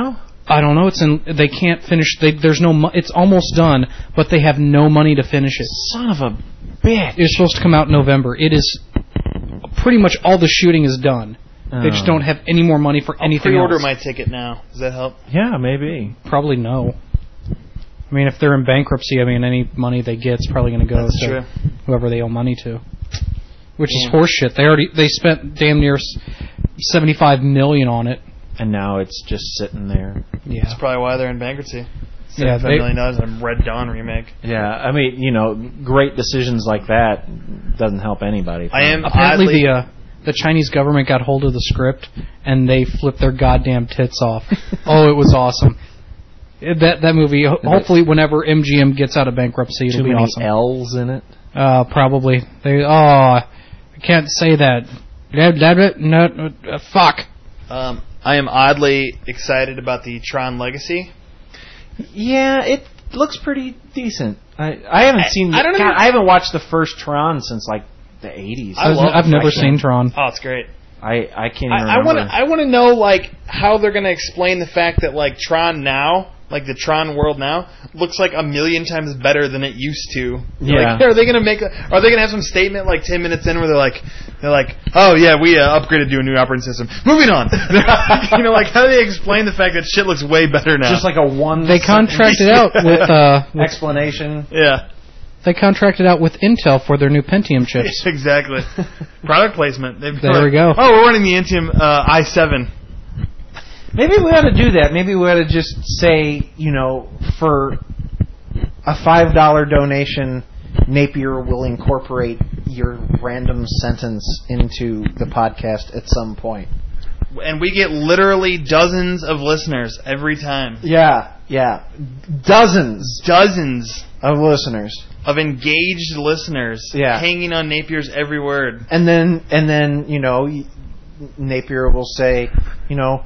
I don't know. It's in. They can't finish. They, there's no. Mo- it's almost done, but they have no money to finish it. Son of a bitch. It's supposed to come out in November. It is pretty much all the shooting is done. Oh. They just don't have any more money for I'll anything pre-order else. my ticket now. Does that help? Yeah, maybe. Probably no. I mean, if they're in bankruptcy, I mean, any money they get is probably going to go That's to true. whoever they owe money to. Which Yeah. is horseshit. They already they spent damn near seventy-five million on it. And now it's just sitting there. Yeah. That's probably why they're in bankruptcy. Yeah, Seventy-five they- million dollars on a Red Dawn remake. Yeah, I mean, you know, great decisions like that doesn't help anybody. I am Apparently oddly, the uh, the Chinese government got hold of the script and they flipped their goddamn tits off. Oh, it was awesome. It- That that movie. ho- Hopefully, whenever M G M gets out of bankruptcy, it'll Too be many awesome. L's in it. Uh, probably. They. Oh, I can't say that. Blah, blah, blah, no, no, uh, fuck. um, I am oddly excited about the Tron Legacy. Yeah, it looks pretty decent. I I haven't I- seen. I don't God, know. I haven't watched the first Tron since like the eighties. I I've, love I've the never first seen one. Tron. Oh, it's great. I I can't even I, I want remember. to. I want to know like how they're going to explain the fact that like Tron now, like the Tron world now, looks like a million times better than it used to. Yeah. Like, are they going to make? A, are they going to have some statement like ten minutes in where they're like, they're like, oh yeah, we uh, upgraded to a new operating system. Moving on. You know, like how do they explain the fact that shit looks way better now? Just like a one. They contracted out with uh, with, explanation. yeah. they contracted out with Intel for their new Pentium chips. Exactly. Product placement. They'd be There like, we go. Oh, we're running the Intium uh, i seven. Maybe we ought to do that. Maybe we ought to just say, you know, for a five dollar donation, Napier will incorporate your random sentence into the podcast at some point. And we get literally dozens of listeners every time. Yeah, yeah. Dozens Dozens of listeners. of engaged listeners Yeah. hanging on Napier's every word. And then, and then, you know, y- Napier will say, you know,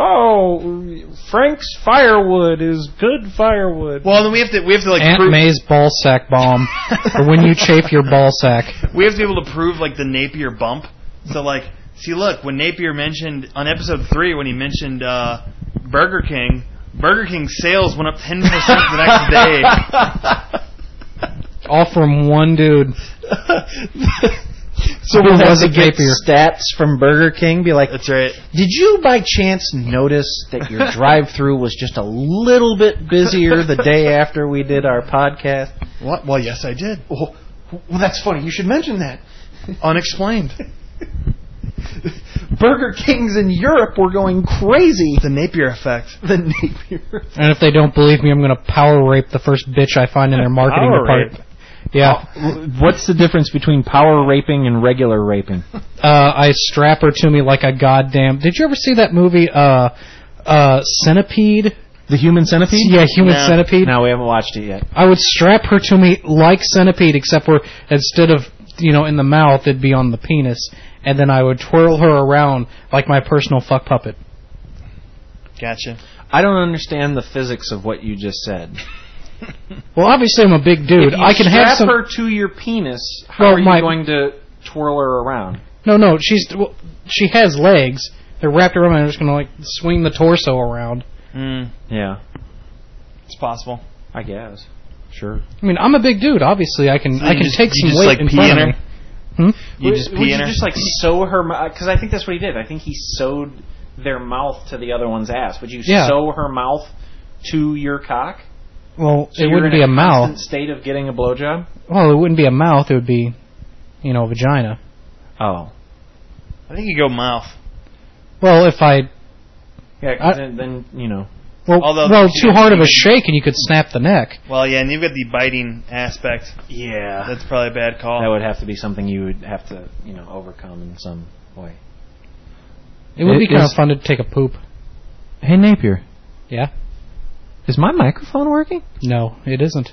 oh, Frank's firewood is good firewood. Well, then we have to we have to like Aunt prove, May's ball sack bomb, or when you chafe your ball sack. we have to be able to prove like the Napier bump. So like, see, look, when Napier mentioned on episode three when he mentioned uh, Burger King, Burger King's sales went up ten percent the next day. All from one dude. So Who we'll have was to it, get Napier? stats from Burger King. Be like, That's right. did you by chance notice that your drive-through was just a little bit busier the day after we did our podcast? What? Well, yes, I did. Well, well that's funny. You should mention that. Unexplained. Burger Kings in Europe were going crazy. The Napier effect. The Napier. And if they don't believe me, I'm going to power rape the first bitch I find in their marketing Power department. rape? Yeah. What's the difference between power raping and regular raping? Uh, I strap her to me like a goddamn... Did you ever see that movie, uh, uh, Centipede? The human centipede? Yeah, Human No. Centipede. No, we haven't watched it yet. I would strap her to me like Centipede, except for instead of, you know, in the mouth, it'd be on the penis. And then I would twirl her around like my personal fuck puppet. Gotcha. I don't understand the physics of what you just said. Well, obviously I'm a big dude. If you I can strap have some... her to your penis, how Well, are you my- going to twirl her around? No, no, she's... Well, she has legs. They're wrapped around, and I'm just going to, like, swing the torso around. Mm, Yeah, it's possible. I guess. Sure. I mean, I'm a big dude. Obviously, I can So I you can just- take you some just, weight like, in pee front in of her? me. Hmm? You Would- just would pee you in her? just like sew her mouth? Because I think that's what he did. I think he sewed their mouth to the other one's ass. Would you Yeah. sew her mouth to your cock? Well, So it you're wouldn't in be a a mouth. constant state of getting a blowjob? Well, it wouldn't be a mouth. It would be, you know, a vagina. Oh. I think you go mouth. Well, if I... Yeah, 'cause I- then, then, you know. Well, Although well you too know, hard of you a can- shake and you could snap the neck. Well, yeah, and you've got the biting aspect. Yeah. That's probably a bad call. That would have to be something you would have to, you know, overcome in some way. It would It be kind is- of fun to take a poop. Hey, Napier. Yeah? Is my microphone working? No, it isn't.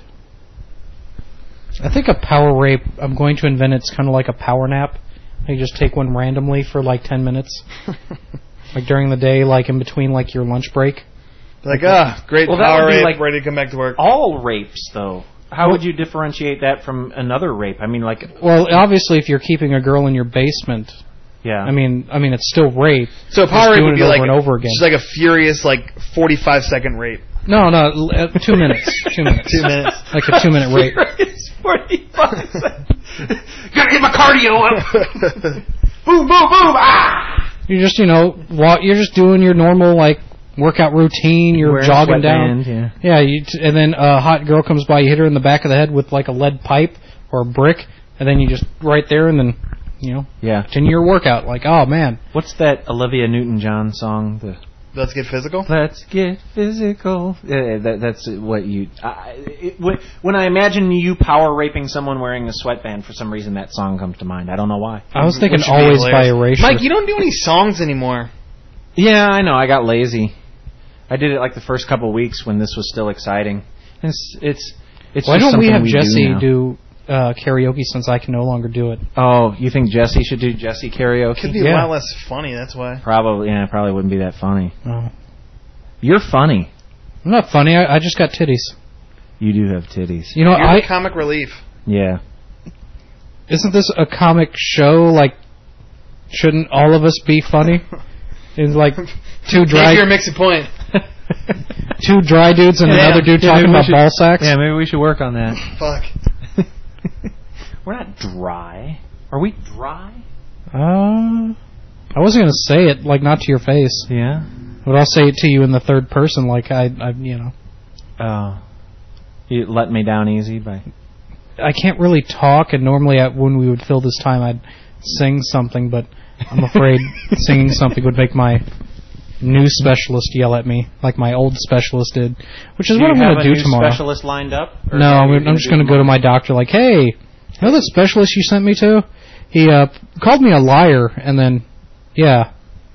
I think a power rape, I'm going to invent it's kind of like a power nap. You just take one randomly for like ten minutes. Like during the day, like in between like your lunch break. Like, ah, great Well, that power would be rape, like- ready to come back to work. All rapes, though. How would you differentiate that from another rape? I mean, like, Well, obviously if you're keeping a girl in your basement, Yeah. I mean, I mean, it's still rape. So a Just power rape doing would it be over like and over again. just like a furious, like forty-five second rape. No, no, l- uh, two minutes. Two minutes. Two minutes. Like a two minute rape. It's forty-five seconds. Gotta get my cardio up. Boom, boom, boom. Ah! You're just, you know, walk, you're just doing your normal, like, workout routine. You're Wearing a jogging down. sweatband, yeah. Yeah, you t- and then a hot girl comes by, you hit her in the back of the head with, like, a lead pipe or a brick, and then you just right there, and then, you know, Yeah. continue your workout. Like, oh, man. What's that Olivia Newton-John song? The Let's get physical. Let's get physical. Yeah, that, that's what you. I, it, when, when I imagine you power raping someone wearing a sweatband, for some reason that song comes to mind. I don't know why. I was thinking Which would be Always by hilarious. Erasure. Mike, you don't do any songs anymore. Yeah, I know. I got lazy. I did it like the first couple weeks when this was still exciting. It's it's it's. Why just don't we something have we Jesse do, now. do uh, karaoke since I can no longer do it? Oh, you think Jesse should do Jesse karaoke? Could be Yeah. a lot less funny. That's why. Probably. Yeah, it probably wouldn't be that funny. Oh. You're funny. I'm not funny. I, I just got titties. You do have titties. You know, You're I the comic relief. Yeah. isn't this a comic show? Like, shouldn't all of us be funny? It's like two Thank dry you, Mixie Point. two dry dudes and Yeah, another dude yeah, talking maybe we about should- ball sacks. Yeah, maybe we should work on that. Fuck. We're not dry. Are we dry? Uh, I wasn't gonna say it, like, not to your face, Yeah. but I'll say it to you in the third person, like I, I you know. Oh. You let me down easy by. I can't really talk, and normally I, when we would fill this time, I'd sing something, but I'm afraid singing something would make my new specialist yell at me, like my old specialist did, which is Do what you I'm going have to a do new tomorrow. specialist lined up? Or No, are I'm, you I'm just do going to go to tomorrow? my doctor, like, hey, you know that specialist you sent me to? He uh, called me a liar, and then, yeah.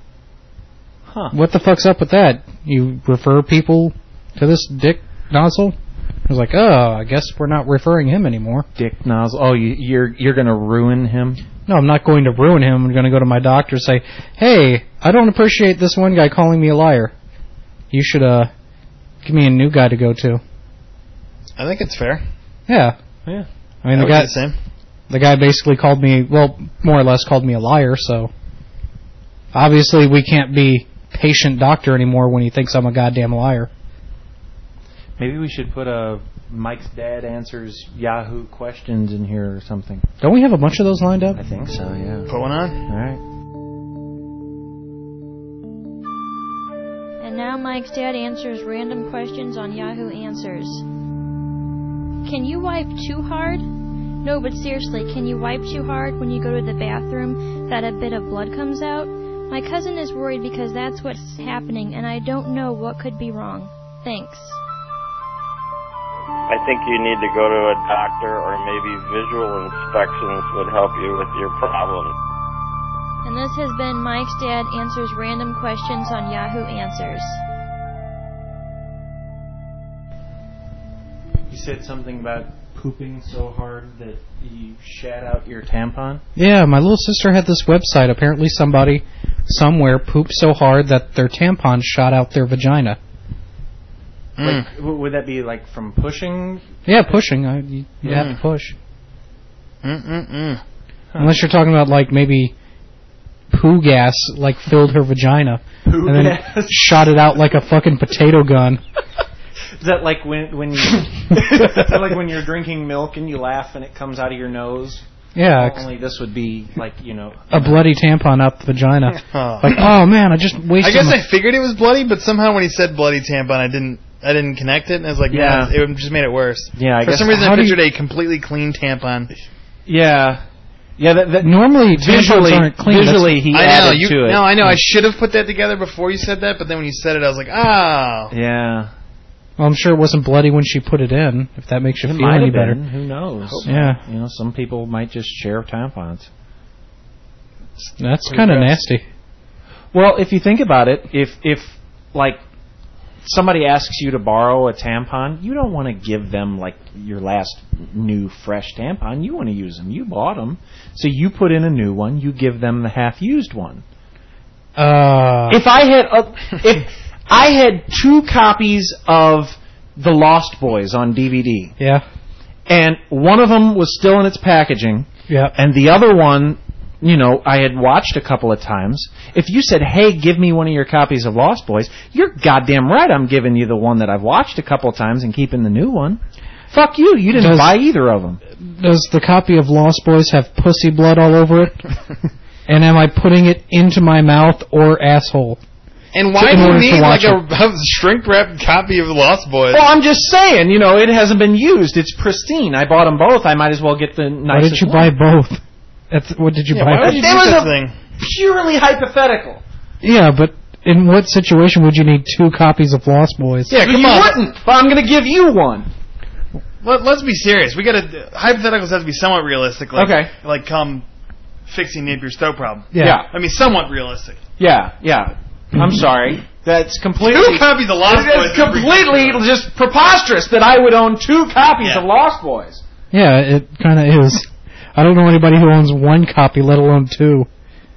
Huh. What the fuck's up with that? You refer people to this dick nozzle? I was like, oh, I guess we're not referring him anymore. Dick nozzle. Oh, you, you're you're gonna ruin him. No, I'm not going to ruin him. I'm going to go to my doctor and say, hey, I don't appreciate this one guy calling me a liar. You should uh, give me a new guy to go to. I think it's fair. Yeah. Yeah. I mean, I the would guy, do the same. the guy basically called me, well, more or less called me a liar, so obviously we can't be patient doctor anymore when he thinks I'm a goddamn liar. Maybe we should put a Mike's Dad Answers Yahoo questions in here or something. Don't we have a bunch of those lined up? I think so, yeah. Put one on. All right. And now Mike's dad answers random questions on Yahoo Answers. Can you wipe too hard? No, but seriously, can you wipe too hard when you go to the bathroom that a bit of blood comes out? My cousin is worried because that's what's happening, and I don't know what could be wrong. Thanks. I think you need to go to a doctor, or maybe visual inspections would help you with your problem. And this has been Mike's Dad Answers Random Questions on Yahoo Answers. You said something about pooping so hard that you shat out your tampon? Yeah, my little sister had this website. Apparently somebody somewhere pooped so hard that their tampon shot out their vagina. Like, w- would that be like from pushing? Yeah, pushing. I, you, you'd Mm. have to push. Mm-mm-mm. Unless you're talking about, like, maybe poo gas, like, filled her vagina. Poo and then gas? shot it out like a fucking potato gun. Is that like when when you is that like when you're drinking milk and you laugh and it comes out of your nose? Yeah, Only this would be like, you know, a bloody tampon out the vagina. Oh. Like, oh man, I just I wasted guess my... I figured it was bloody, but somehow when he said bloody tampon, I didn't. I didn't connect it, and I was like, Yeah. yeah, it just made it worse. Yeah, I For guess- some reason, how I do you- pictured a completely clean tampon. yeah, yeah. That, that Normally, visually, tampons aren't clean. visually he I know added you. to it. No, I know. I should have put that together before you said that, but then when you said it, I was like, oh. Yeah, Well, I'm sure it wasn't bloody when she put it in, if that makes you it feel might any have better. been. Who knows? Yeah. You know, some people might just share tampons. That's kind of nasty. Well, if you think about it, if if like somebody asks you to borrow a tampon, you don't want to give them like your last new fresh tampon. You want to use them. You bought them, so you put in a new one. You give them the half-used one. Uh, If I had a, if I had two copies of The Lost Boys on D V D, yeah, and one of them was still in its packaging, yeah. and the other one you know, I had watched a couple of times, if you said, hey, give me one of your copies of Lost Boys, you're goddamn right I'm giving you the one that I've watched a couple of times and keeping the new one. Fuck you, you didn't does, buy either of them. Does the copy of Lost Boys have pussy blood all over it? And am I putting it into my mouth or asshole? And why in do you order to need like watch a, a shrink-wrapped copy of Lost Boys? Well, I'm just saying, you know, it hasn't been used. It's pristine. I bought them both. I might as well get the nicest Why did you one. buy both? That's, what did you Yeah, buy? why would you That do was such a thing? purely hypothetical. Yeah, but in what situation would you need two copies of Lost Boys? Yeah, come you on. wouldn't, but I'm going to give you one. Let, let's be serious. We got to hypotheticals have to be somewhat realistic. Like, Okay. Like come fixing Napier's toe problem. Yeah. Yeah. I mean, somewhat realistic. Yeah, yeah. I'm sorry. That's completely... Two copies of Lost Boys. It's completely just preposterous that I would own two copies Yeah. of Lost Boys. Yeah, it kind of is. I don't know anybody who owns one copy, let alone two.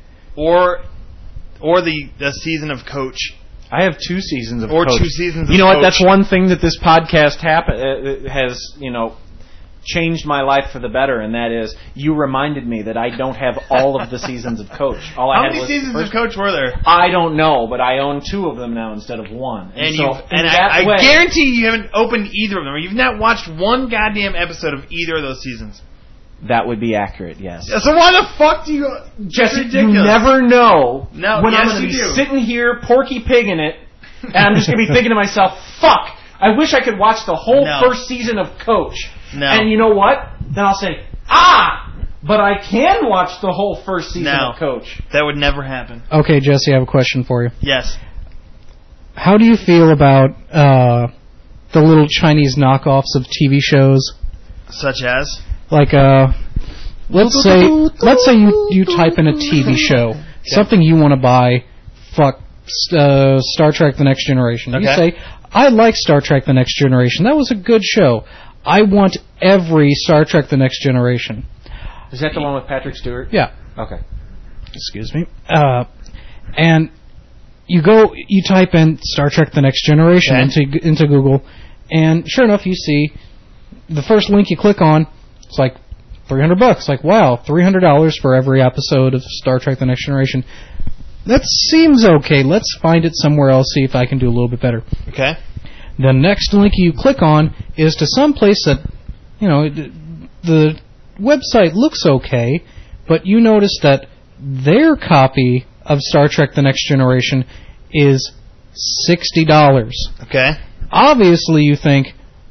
Or, or the, the season of Coach. I have two seasons of Or Coach. two seasons of You know what? Coach. That's one thing that this podcast happen, uh, has, you know, changed my life for the better, and that is you reminded me that I don't have all of the seasons of Coach. All I How had many was seasons first, of Coach were there? I don't know, but I own two of them now instead of one. And, And so you in and that I, I way, guarantee you haven't opened either of them, or you've not watched one goddamn episode of either of those seasons. that would be accurate. Yes. So why the fuck do you? Jesse, It's you ridiculous. never know No, when I'm yes, going to you be do. sitting here, Porky Pigging it, and I'm just going to be thinking to myself, "Fuck! I wish I could watch the whole No. first season of Coach." No. And you know what? Then I'll say, "Ah! But I can watch the whole first season No. of Coach." That would never happen. Okay, Jesse, I have a question for you. Yes. How do you feel about uh, the little Chinese knockoffs of T V shows? Such as? Like, uh, let's say, let's say you you type in a T V show, something you want to buy. Fuck, uh, Star Trek: The Next Generation. You Okay. say, I like Star Trek: The Next Generation. That was a good show. I want every Star Trek: The Next Generation. Is that the one with Patrick Stewart? Yeah. Okay. Excuse me. Uh, and you go, you type in Star Trek: The Next Generation Okay. into into Google, and sure enough, you see the first link you click on. It's like three hundred bucks. Like, wow, three hundred dollars for every episode of Star Trek: The Next Generation. That seems okay. Let's find it somewhere else. See if I can do a little bit better. Okay. The next link you click on is to some place that, you know, d- the website looks okay, but you notice that their copy of Star Trek: The Next Generation is sixty dollars. Okay. Obviously, you think,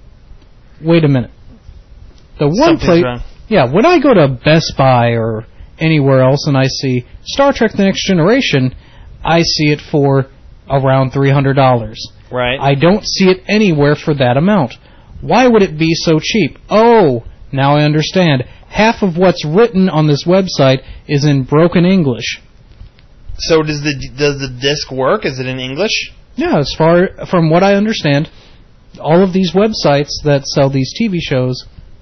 wait a minute. The one Something's place, wrong. yeah, when I go to Best Buy or anywhere else and I see Star Trek: The Next Generation, I see it for around three hundred dollars. Right. I don't see it anywhere for that amount. Why would it be so cheap? Oh, now I understand. Half of what's written on this website is in broken English. So does the does the disc work? Is it in English? Yeah, as far from what I understand, all of these websites that sell these T V shows,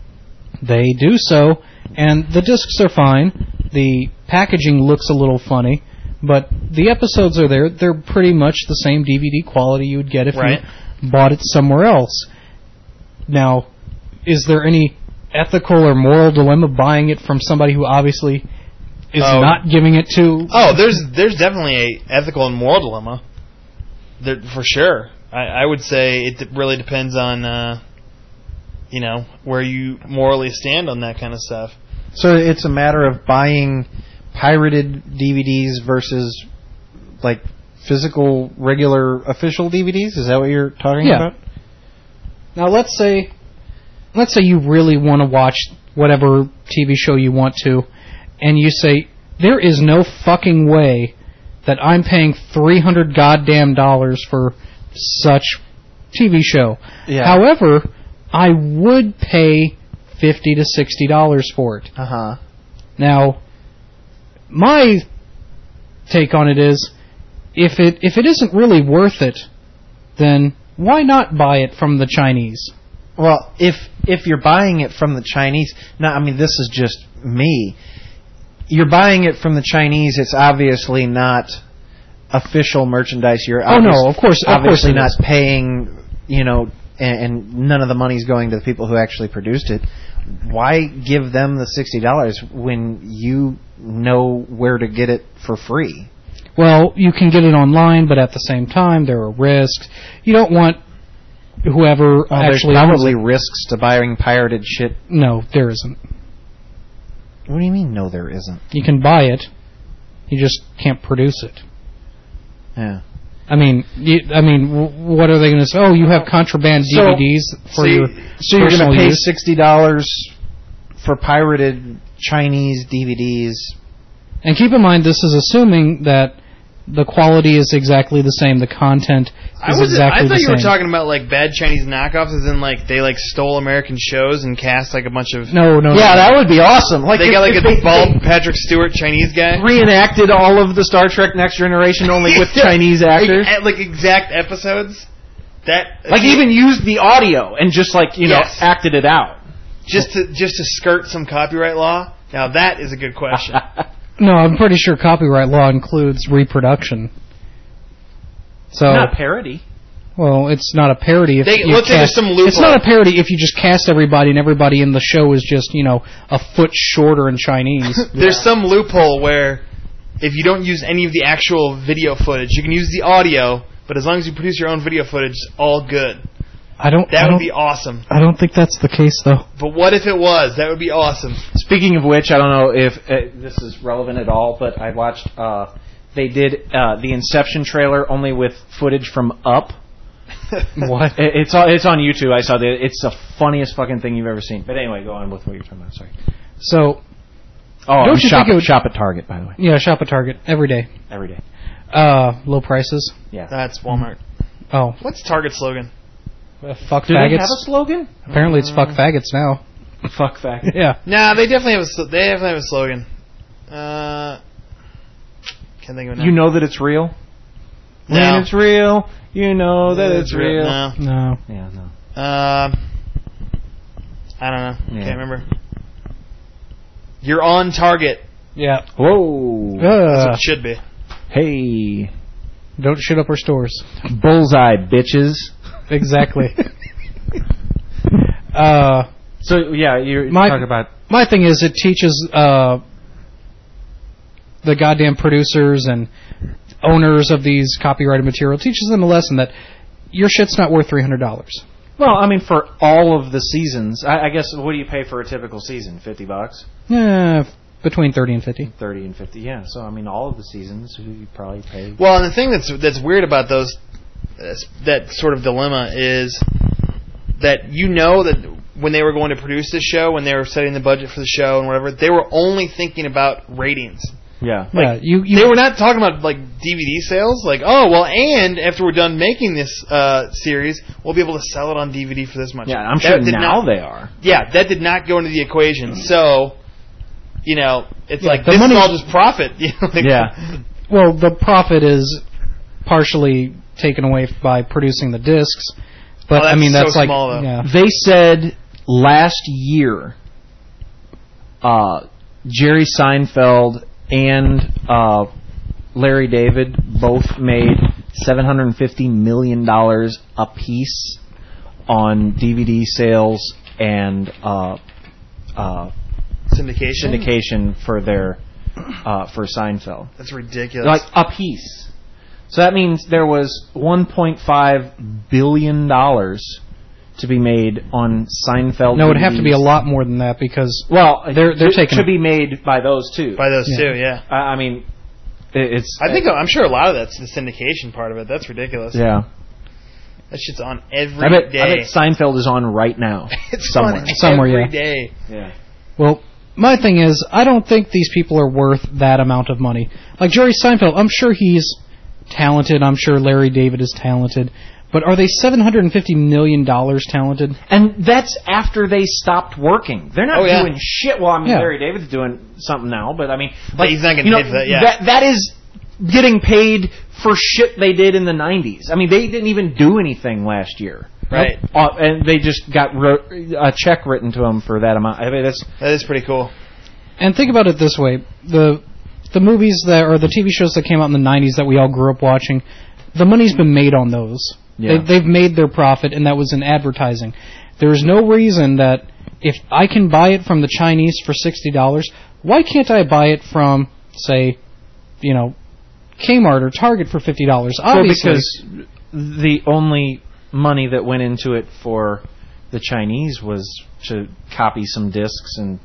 they do so, and the discs are fine. The packaging looks a little funny, but the episodes are there. They're pretty much the same D V D quality you would get if Right. you bought it somewhere else. Now, is there any ethical or moral dilemma buying it from somebody who obviously is Oh. not giving it to... Oh, there's there's definitely a ethical and moral dilemma. There, for sure. I, I would say it d- really depends on, uh, you know, where you morally stand on that kind of stuff. So it's a matter of buying pirated D V Ds versus like physical, regular, official D V Ds. Is that what you're talking Yeah. about? Now let's say, let's say you really want to watch whatever T V show you want to, and you say there is no fucking way that I'm paying three hundred goddamn dollars for such T V show. Yeah. However, I would pay fifty to sixty dollars for it. Uh huh. Now, my take on it is, if it if it isn't really worth it, then why not buy it from the Chinese? Well, if if you're buying it from the Chinese, no, I mean this is just me. You're buying it from the Chinese. It's obviously not official merchandise. You're Oh, no, obvious- of course- of course obviously it not is. paying, you know, and, and none of the money's going to the people who actually produced it, why give them the sixty dollars when you know where to get it for free? Well, you can get it online, but at the same time, there are risks. You don't want whoever well, actually there's probably owns it. risks to buying pirated shit. No, there isn't. What do you mean, no, there isn't? You can buy it. You just can't produce it. Yeah. I mean, you, I mean, w- what are they going to say? Oh, you have contraband So- D V Ds for so your you- So you're personal going to pay use? sixty dollars for pirated Chinese D V Ds? And keep in mind, this is assuming that the quality is exactly the same. The content I is was. exactly I thought the you same. were talking about like bad Chinese knockoffs, as in like they like stole American shows and cast like a bunch of. No, no. Yeah, no. that would be awesome. Like They if- got like if a they- bald Patrick Stewart Chinese guy. reenacted all of the Star Trek Next Generation only with Chinese actors. Like, like exact episodes. That Like even used the audio and just like, you know, Yes. acted it out. just to just to skirt some copyright law. Now that is a good question. No, I'm pretty sure copyright law includes reproduction. So, Not parody. well, it's not a parody if They- you let's say there's cast, some loophole. It's not a parody if you just cast everybody and everybody in the show is just, you know, a foot shorter in Chinese. There's some loophole where if you don't use any of the actual video footage, you can use the audio, but as long as you produce your own video footage, it's all good. I don't. That I would don't, be awesome. I don't think that's the case, though. But what if it was? That would be awesome. Speaking of which, I don't know if uh, this is relevant at all, but I watched, uh, they did uh, the Inception trailer only with footage from Up. What? It, it's, on, it's on YouTube. I saw that. It's the funniest fucking thing you've ever seen. But anyway, go on with what you're talking about. Sorry. So, Oh, Don't and you shop, think it would- shop at Target, by the way. yeah, shop at Target every day. Every day. Uh, low prices. Yeah. That's Walmart. Oh, What's Target's slogan? uh, fuck Do faggots. they have a slogan? Apparently, it's fuck faggots now. Fuck fact. Yeah. Nah, they definitely have a sl- they definitely have a slogan. Uh, can't think of it now. You know that it's real? No. When it's real, you know that it's real. No. No. Yeah, no. Uh, I don't know. Yeah. Can't remember. You're on target. Yeah. Whoa. That's what Uh, it should be. Hey. don't shit up our stores. Bullseye, bitches. Exactly. uh, So, yeah, you're My- talking about... my thing is, it teaches uh, the goddamn producers and owners of these copyrighted material, teaches them a lesson that your shit's not worth three hundred dollars. Well, I mean, for all of the seasons, I, I guess, what do you pay for a typical season? fifty bucks? Eh, between thirty and fifty. thirty and fifty, yeah. So, I mean, all of the seasons, you probably pay... Well, and the thing that's that's weird about those uh, that sort of dilemma is that you know that when they were going to produce this show, when they were setting the budget for the show and whatever, they were only thinking about ratings. Yeah. Yeah, you, you They were not talking about like D V D sales, like oh well, and after we're done making this uh, series, we'll be able to sell it on D V D for this much. Yeah, I'm That sure did now not- they are. Yeah, that did not go into the equation. So, you know, it's Yeah, like the this money- is all just profit. You know, like- Yeah. well, the profit is partially taken away by producing the discs, but Oh, I mean that's that's so like small, though. yeah. They said last year, uh, Jerry Seinfeld and uh, Larry David both made seven hundred fifty million dollars a piece on D V D sales and uh, uh, syndication. syndication for their uh, for Seinfeld. That's ridiculous. Like a piece. So that means there was one point five billion dollars to be made on Seinfeld. No, it would have to be a D V Ds. lot more than that because Well, They're- they're it taking should a- be made by those two. by those Yeah. two, yeah. I, I mean, it, it's. I think I'm sure a lot of that's the syndication part of it. That's ridiculous. Yeah. That shit's on every I bet, day. I bet Seinfeld is on right now. it's somewhere. on Somewhere, every yeah. day. Yeah. well, my thing is, I don't think these people are worth that amount of money. Like Jerry Seinfeld, I'm sure he's talented. I'm sure Larry David is talented. But are they seven hundred fifty million dollars talented? And that's after they stopped working. They're not Oh, yeah. doing shit. Well, I mean, Yeah. Larry David's doing something now, but I mean, But he's not getting you know, paid for that, yeah. That, that is getting paid for shit they did in the nineties. I mean, they didn't even do anything last year. Right. Uh, and they just got wrote, a check written to them for that amount. I mean, that's That is pretty cool. And think about it this way: the the movies that or the T V shows that came out in the nineties that we all grew up watching, the money's been made on those. Yeah. They, they've made their profit, and that was in advertising. There is no reason that if I can buy it from the Chinese for sixty dollars, why can't I buy it from, say, you know, Kmart or Target for fifty dollars? Obviously, well, because the only money that went into it for the Chinese was to copy some discs and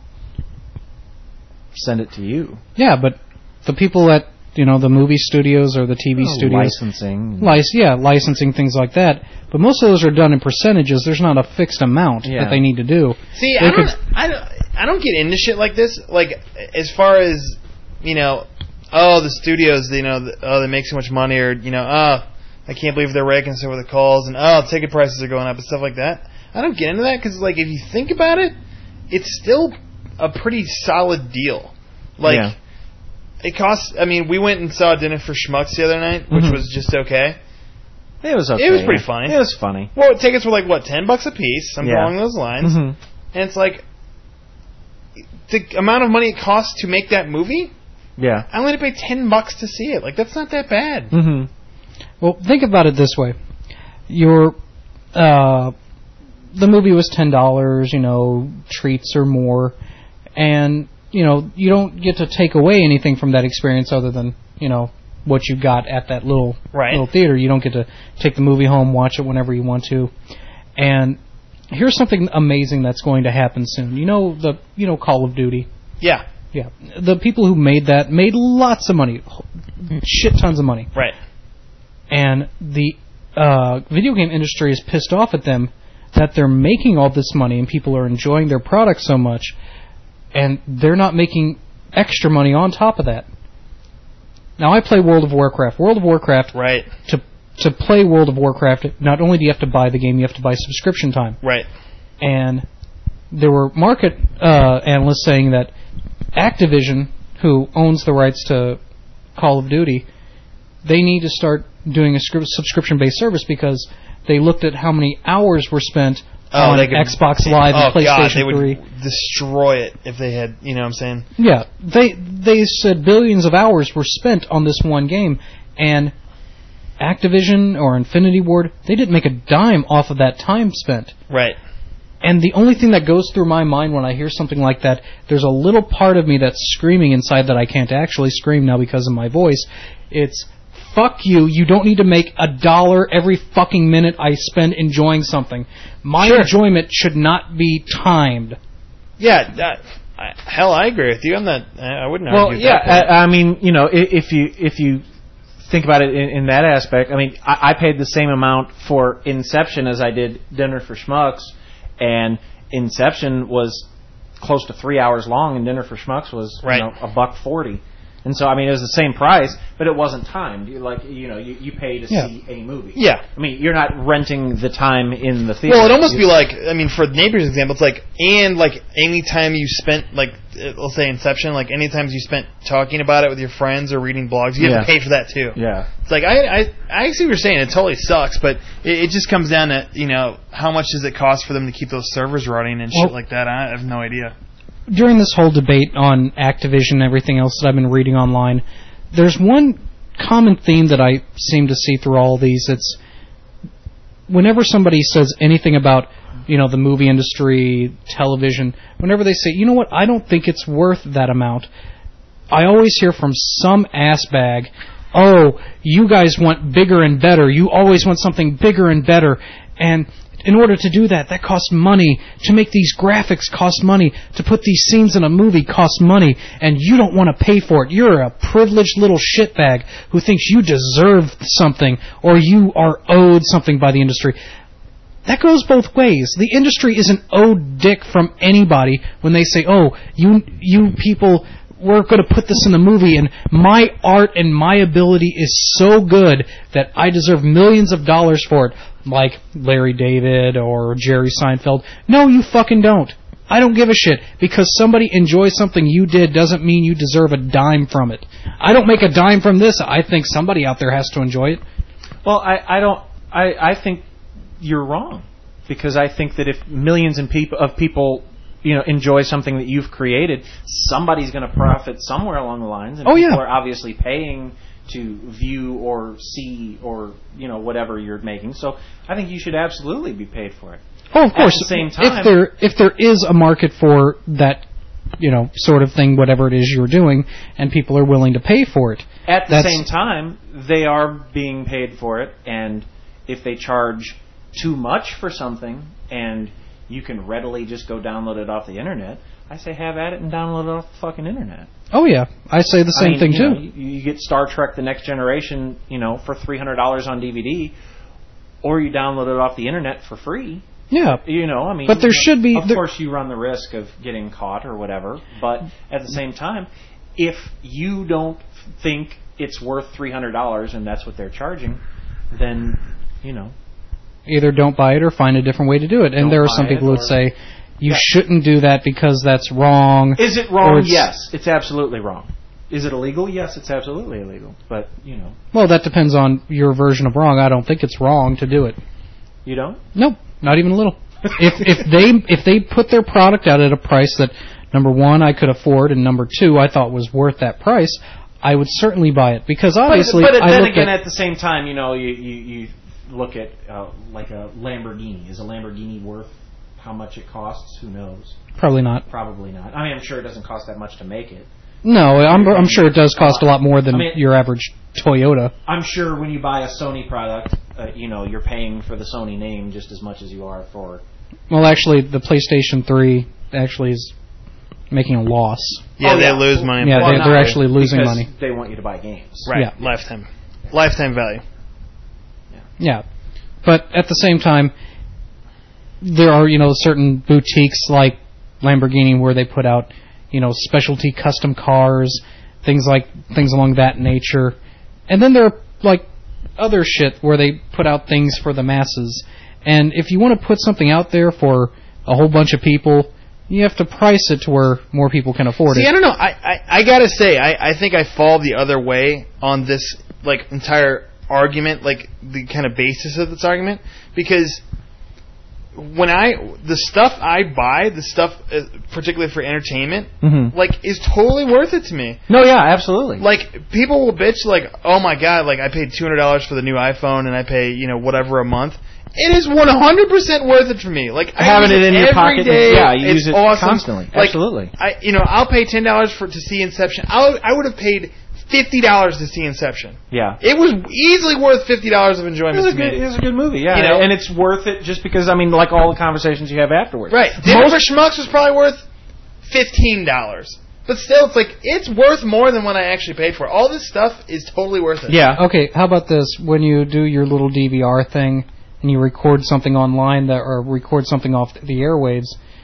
send it to you. Yeah, but the people at, you know, the movie studios or the T V oh, studios, licensing, lic- yeah, licensing things like that. But most of those are done in percentages. There's not a fixed amount yeah. that they need to do. See, they I don't, could, I don't, I don't get into shit like this. Like, as far as, you know, oh, the studios, you know, the, oh, they make so much money, or, you know, oh, I can't believe they're raking us over the calls, and oh, ticket prices are going up and stuff like that. I don't get into that because, like, if you think about it, it's still a pretty solid deal. Like, yeah. it costs. I mean, we went and saw Dinner for Schmucks the other night, which mm-hmm. was just okay. It was okay. It was pretty yeah. funny. It was funny. Well, tickets were like what, ten bucks a piece, something yeah. along those lines. Mm-hmm. And it's like the amount of money it costs to make that movie. Yeah, I only had to pay ten bucks to see it. Like, that's not that bad. Mm-hmm. Well, think about it this way: your uh, the movie was ten dollars. You know, treats or more, and you know you don't get to take away anything from that experience other than you know what you got at that little right. little theater. You don't get to take the movie home, watch it whenever you want to. And here's something amazing that's going to happen soon. You know the you know Call of Duty. Yeah. Yeah. The people who made that made lots of money, shit tons of money. Right. And the uh, video game industry is pissed off at them that they're making all this money and people are enjoying their product so much, and they're not making extra money on top of that. Now, I play World of Warcraft. World of Warcraft, right. to to play World of Warcraft, not only do you have to buy the game, you have to buy subscription time. Right. And there were market uh, analysts saying that Activision, who owns the rights to Call of Duty, they need to start doing a subscription-based service because they looked at how many hours were spent oh, on they could, Xbox Live oh and PlayStation God, they would three. Destroy it if they had, you know what I'm saying? Yeah, they they said billions of hours were spent on this one game, and Activision or Infinity Ward, they didn't make a dime off of that time spent. Right. And the only thing that goes through my mind when I hear something like that, there's a little part of me that's screaming inside that I can't actually scream now because of my voice. It's, fuck you, you don't need to make a dollar every fucking minute I spend enjoying something. My sure. enjoyment should not be timed. Yeah, that, I, hell, I agree with you on that. I wouldn't well, argue yeah, with that. I, I mean, you know, if, if you if you think about it in, in that aspect, I mean, I, I paid the same amount for Inception as I did Dinner for Schmucks. And Inception was close to three hours long, and Dinner for Schmucks was right. you know, a buck forty. And so, I mean, it was the same price, but it wasn't timed. You, like, you know, you, you pay to yeah. see a movie. Yeah. I mean, you're not renting the time in the theater. Well, it'd almost be like, I mean, for Neighbors example, it's like, and like any time you spent, like, let's say Inception, like any times you spent talking about it with your friends or reading blogs, you have yeah. to pay for that too. Yeah. It's like, I, I, I see what you're saying. It totally sucks, but it, it just comes down to, you know, how much does it cost for them to keep those servers running and well, shit like that. I have no idea. During this whole debate on Activision and everything else that I've been reading online, there's one common theme that I seem to see through all of these. It's whenever somebody says anything about, you know, the movie industry, television, whenever they say, you know what, I don't think it's worth that amount, I always hear from some ass bag, oh, you guys want bigger and better. You always want something bigger and better. And in order to do that, that costs money. To make these graphics costs money. To put these scenes in a movie costs money. And you don't want to pay for it. You're a privileged little shitbag who thinks you deserve something or you are owed something by the industry. That goes both ways. The industry isn't owed dick from anybody when they say, oh, you you people, we're going to put this in the movie and my art and my ability is so good that I deserve millions of dollars for it, like Larry David or Jerry Seinfeld. No, you fucking don't. I don't give a shit. Because somebody enjoys something you did doesn't mean you deserve a dime from it. I don't make a dime from this. I think somebody out there has to enjoy it. Well, I, I don't. I, I think you're wrong, because I think that if millions and peop- of people, you know, enjoy something that you've created, somebody's going to profit somewhere along the lines, and oh, people yeah. are obviously paying to view or see or, you know, whatever you're making. So I think you should absolutely be paid for it. Oh, of course. At the same time, if there if there is a market for that, you know, sort of thing, whatever it is you're doing, and people are willing to pay for it. At the that's, same time, they are being paid for it, and if they charge too much for something, and you can readily just go download it off the internet, I say have at it and download it off the fucking internet. Oh yeah, I say the same I mean, thing you too. know, you, you get Star Trek: The Next Generation, you know, for three hundred dollars on D V D, or you download it off the internet for free. Yeah, you know, I mean, but there should be. Of there, course, you run the risk of getting caught or whatever. But at the same time, if you don't think it's worth three hundred dollars and that's what they're charging, then you know, either don't buy it or find a different way to do it. And Don't there are buy some people who it would say you Yeah. shouldn't do that because that's wrong. Is it or wrong? it's- Yes, it's absolutely wrong. Is it illegal? Yes, it's absolutely illegal. But you know, Well, that depends on your version of wrong. I don't think it's wrong to do it. you don't. No, not even a little. if if they if they put their product out at a price that number one I could afford and number two I thought was worth that price, I would certainly buy it because obviously. but, but I then look again, at, at the same time, you know, you you, you look at uh, like a Lamborghini. Is a Lamborghini worth how much it costs? Who knows? probably not. Probably not. I mean, I'm sure it doesn't cost that much to make it. No, I'm I'm sure it does cost a lot more than I mean- your average Toyota. I'm sure when you buy a Sony product, uh, you know, you're paying for the Sony name just as much as you are for. Well, actually, the PlayStation three actually is making a loss. Yeah, Oh, they yeah. lose money. Yeah, Well, they, not they're really, actually losing because money. They want you to buy games. Right, Yeah. lifetime. Lifetime value. Yeah, but at the same time, there are, you know, certain boutiques like Lamborghini where they put out, you know, specialty custom cars, things like things along that nature, and then there are like other shit where they put out things for the masses. And if you want to put something out there for a whole bunch of people, you have to price it to where more people can afford See, it. I don't know. I, I, I gotta say, I, I think I fall the other way on this like entire argument, like the kind of basis of this argument, because when I the stuff I buy, the stuff uh, particularly for entertainment, Mm-hmm. like is totally worth it to me. No, yeah, absolutely. Like people will bitch, like, oh my god, like I paid two hundred dollars for the new iPhone and I pay you know whatever a month. It is one hundred percent worth it for me. Like I Having use it in your every pocket, day. yeah, you It's use it awesome. constantly. Like, Absolutely. I you know I'll pay ten dollars for to see Inception. I would, I would have paid fifty dollars to see Inception. Yeah. It was easily worth fifty dollars of enjoyment It was, a to me. good, it was a good movie, yeah. You know? And it's worth it just because, I mean, like all the conversations you have afterwards. Right. Dinner for Schmucks was probably worth fifteen dollars. But still, it's like, it's worth more than what I actually paid for. All this stuff is totally worth it. Yeah. Okay, how about this? When you do your little D V R thing and you record something online that, or record something off the airwaves,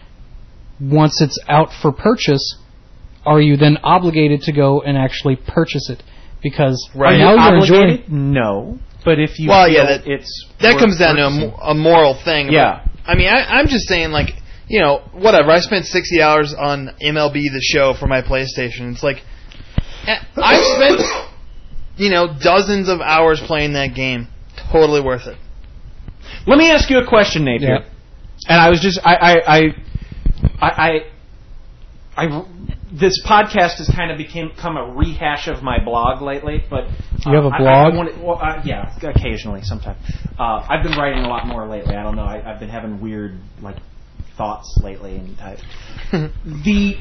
once it's out for purchase, are you then obligated to go and actually purchase it? Because Right. now Are you're you enjoying. obligated? No. But if you Well, feel yeah, that- it's That worth comes down to a, purchasing- mo- a moral thing. Yeah. But, I mean, I, I'm just saying, like, you know, whatever. I spent sixty dollars on M L B The Show for my PlayStation. It's like, eh, I've spent, you know, dozens of hours playing that game. Totally worth it. Let me ask you a question, Napier. Yeah. And I was just I I I I, I, I this podcast has kind of became become a rehash of my blog lately, but uh, You have a I- blog? I, I wanted, well, uh, yeah, occasionally, sometimes. Uh, I've been writing a lot more lately. I don't know. I, I've been having weird like thoughts lately, and I, the.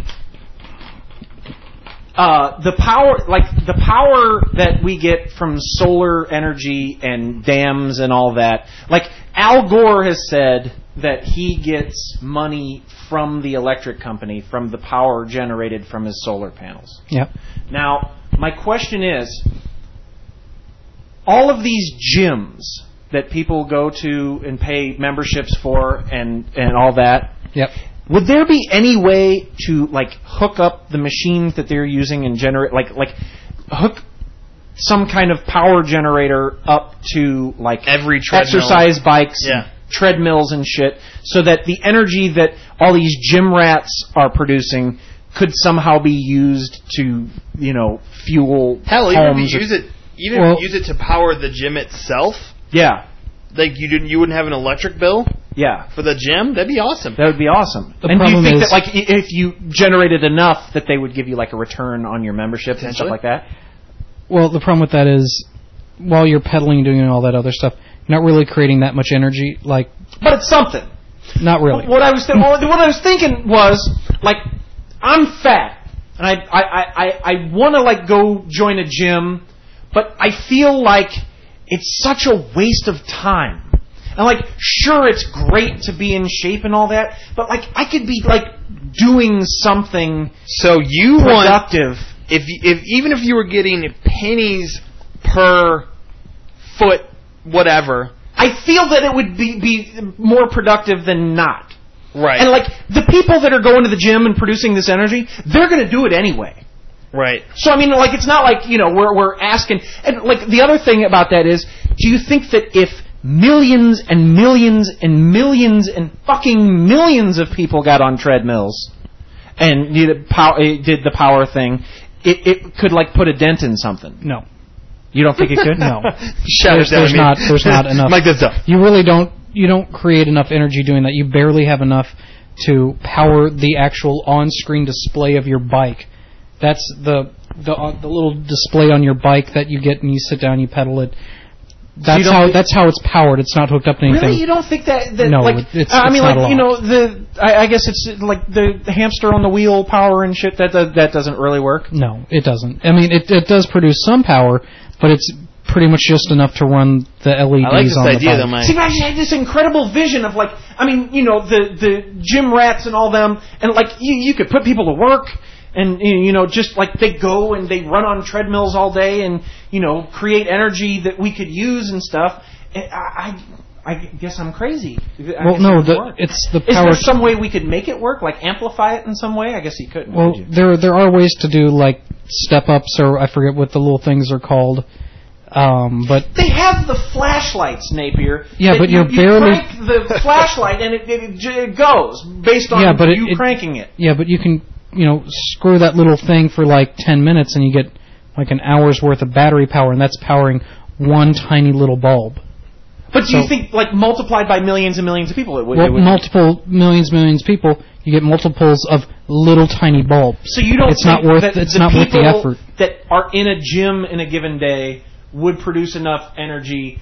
Uh, the power, like the power that we get from solar energy and dams and all that. Like Al Gore has said that he gets money from the electric company from the power generated from his solar panels. Yep. Now, my question is, all of these gyms that people go to and pay memberships for and, and all that, Yep. would there be any way to like hook up the machines that they're using and generate like like hook some kind of power generator up to like Every treadmill. exercise bikes, Yeah. and treadmills and shit, so that the energy that all these gym rats are producing could somehow be used to, you know, fuel Hell, even if homes you or- use it, even Well- if you use it to power the gym itself, Yeah, like you didn't, you wouldn't have an electric bill yeah. for the gym. That'd be awesome. That would be awesome. The and do you problem think is- that, like, i- if you generated enough, that they would give you like a return on your membership and stuff Potentially. like that? Well, the problem with that is, while you're pedaling and doing all that other stuff, you're not really creating that much energy. Like, But it's something. not really. What I was th- what I was thinking was, like, I'm fat, and I I I, I want to like go join a gym, but I feel like it's such a waste of time. And like, sure, it's great to be in shape and all that, but like, I could be like doing something So you want productive. if if even if you were getting pennies per foot, whatever. I feel that it would be, be more productive than not. Right. And like, the people that are going to the gym and producing this energy, they're going to do it anyway. Right. So I mean, like, it's not like, you know, we're we're asking. And like, the other thing about that is, do you think that if millions and millions and millions and fucking millions of people got on treadmills and did, pow- did the power thing, it, it could like put a dent in something? No. You don't think it could? No. Shut there's, it down. there's not. There's not enough. Like this stuff. You really don't. You don't create enough energy doing that. You barely have enough to power the actual on-screen display of your bike. That's the the uh, the little display on your bike that you get when you sit down, you pedal it. That's how that's how it's powered. It's not hooked up to anything. Really, you don't think that? that No, like, it's- I it's mean, not like a you know, lot. the I, I guess it's like the, the hamster on the wheel power and shit. That that, that doesn't really work. No, it doesn't. I mean, it it does produce some power, but it's pretty much just enough to run the L E Ds I like this on idea, the though, bike. Mike. See, I had this incredible vision of like, I mean, you know, the the gym rats and all them, and like you you could put people to work. And, you know, just like they go and they run on treadmills all day and, you know, create energy that we could use and stuff. I, I, I guess I'm crazy. I Well, guess no, it the, work. it's the Is power. there some way we could make it work? Like amplify it in some way? I guess you couldn't. Well, could you? there there are ways to do like step ups, or I forget what the little things are called. Um, but They have the flashlights, Napier. Yeah, that but you, you're you barely- crank the flashlight and it, it, it goes based on Yeah, but it- you it- cranking it. yeah, but you can you know screw that little thing for like ten minutes, and you get like an hour's worth of battery power, and that's powering one tiny little bulb. But do you So- think, like, multiplied by millions and millions of people, it would? Well, it would multiple millions, millions of people, you get multiples of little tiny bulbs. So you don't It's think not worth- that it's the not worth the people effort. that are in a gym in a given day would produce enough energy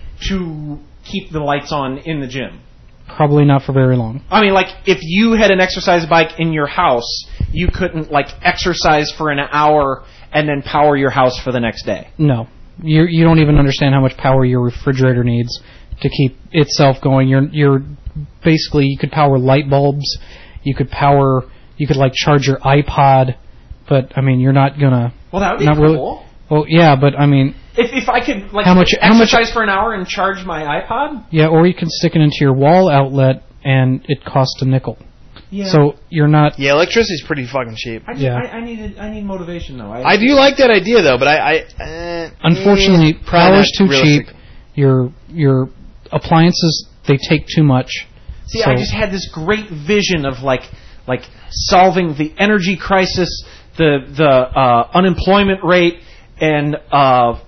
to keep the lights on in the gym? Probably not for very long. I mean, like, if you had an exercise bike in your house, you couldn't, like, exercise for an hour and then power your house for the next day. No, you you don't even understand how much power your refrigerator needs to keep itself going. You're you're basically you could power light bulbs, you could power you could like charge your iPod, but I mean you're not gonna. Well, that would be not cool. Really, well, yeah, but I mean, If if I could, like, How much- how much- exercise for an hour and charge my iPod? yeah, or you can stick it into your wall outlet and it costs a nickel. Yeah. So you're not. Yeah, electricity's pretty fucking cheap. I, just, Yeah. I, I needed I need motivation though. I, I do like that idea though, but I, I uh, Unfortunately, eh, probably power's not too realistic. cheap. Your your appliances they take too much. See, So- I just had this great vision of like like solving the energy crisis, the the uh, unemployment rate, and uh,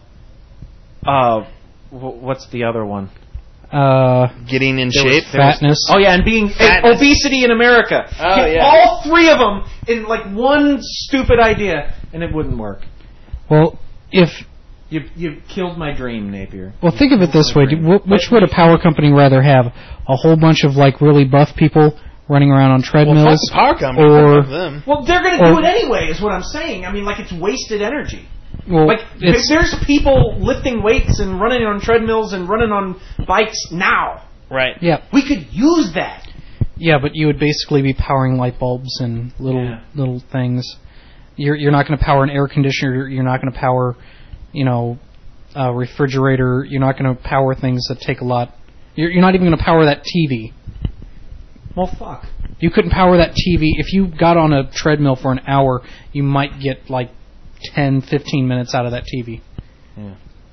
uh, wh- what's the other one? Uh, Getting in There was- shape. there was- fatness. Oh yeah, and being Fatness. obesity in America. Oh, Get yeah. all three of them in like one stupid idea, and it wouldn't work. Well, if You you killed my dream, Napier. well, think of it this way: do- wh- which would a power company rather have? A whole bunch of like really buff people running around on Well, fuck treadmills, the power company. or fuck them. Well, they're gonna Or- do it anyway, is what I'm saying. I mean, like it's wasted energy. well, Like, it's, there's people lifting weights and running on treadmills and running on bikes now. Right. yeah, We could use that. yeah, but you would basically be powering light bulbs and little Yeah. little things. You're you're not going to power an air conditioner. You're, you're not going to power, you know, a refrigerator. You're not going to power things that take a lot. You're, you're not even going to power that T V. Well, fuck. You couldn't power that T V. If you got on a treadmill for an hour, you might get like ten, fifteen minutes out of that T V. Yeah.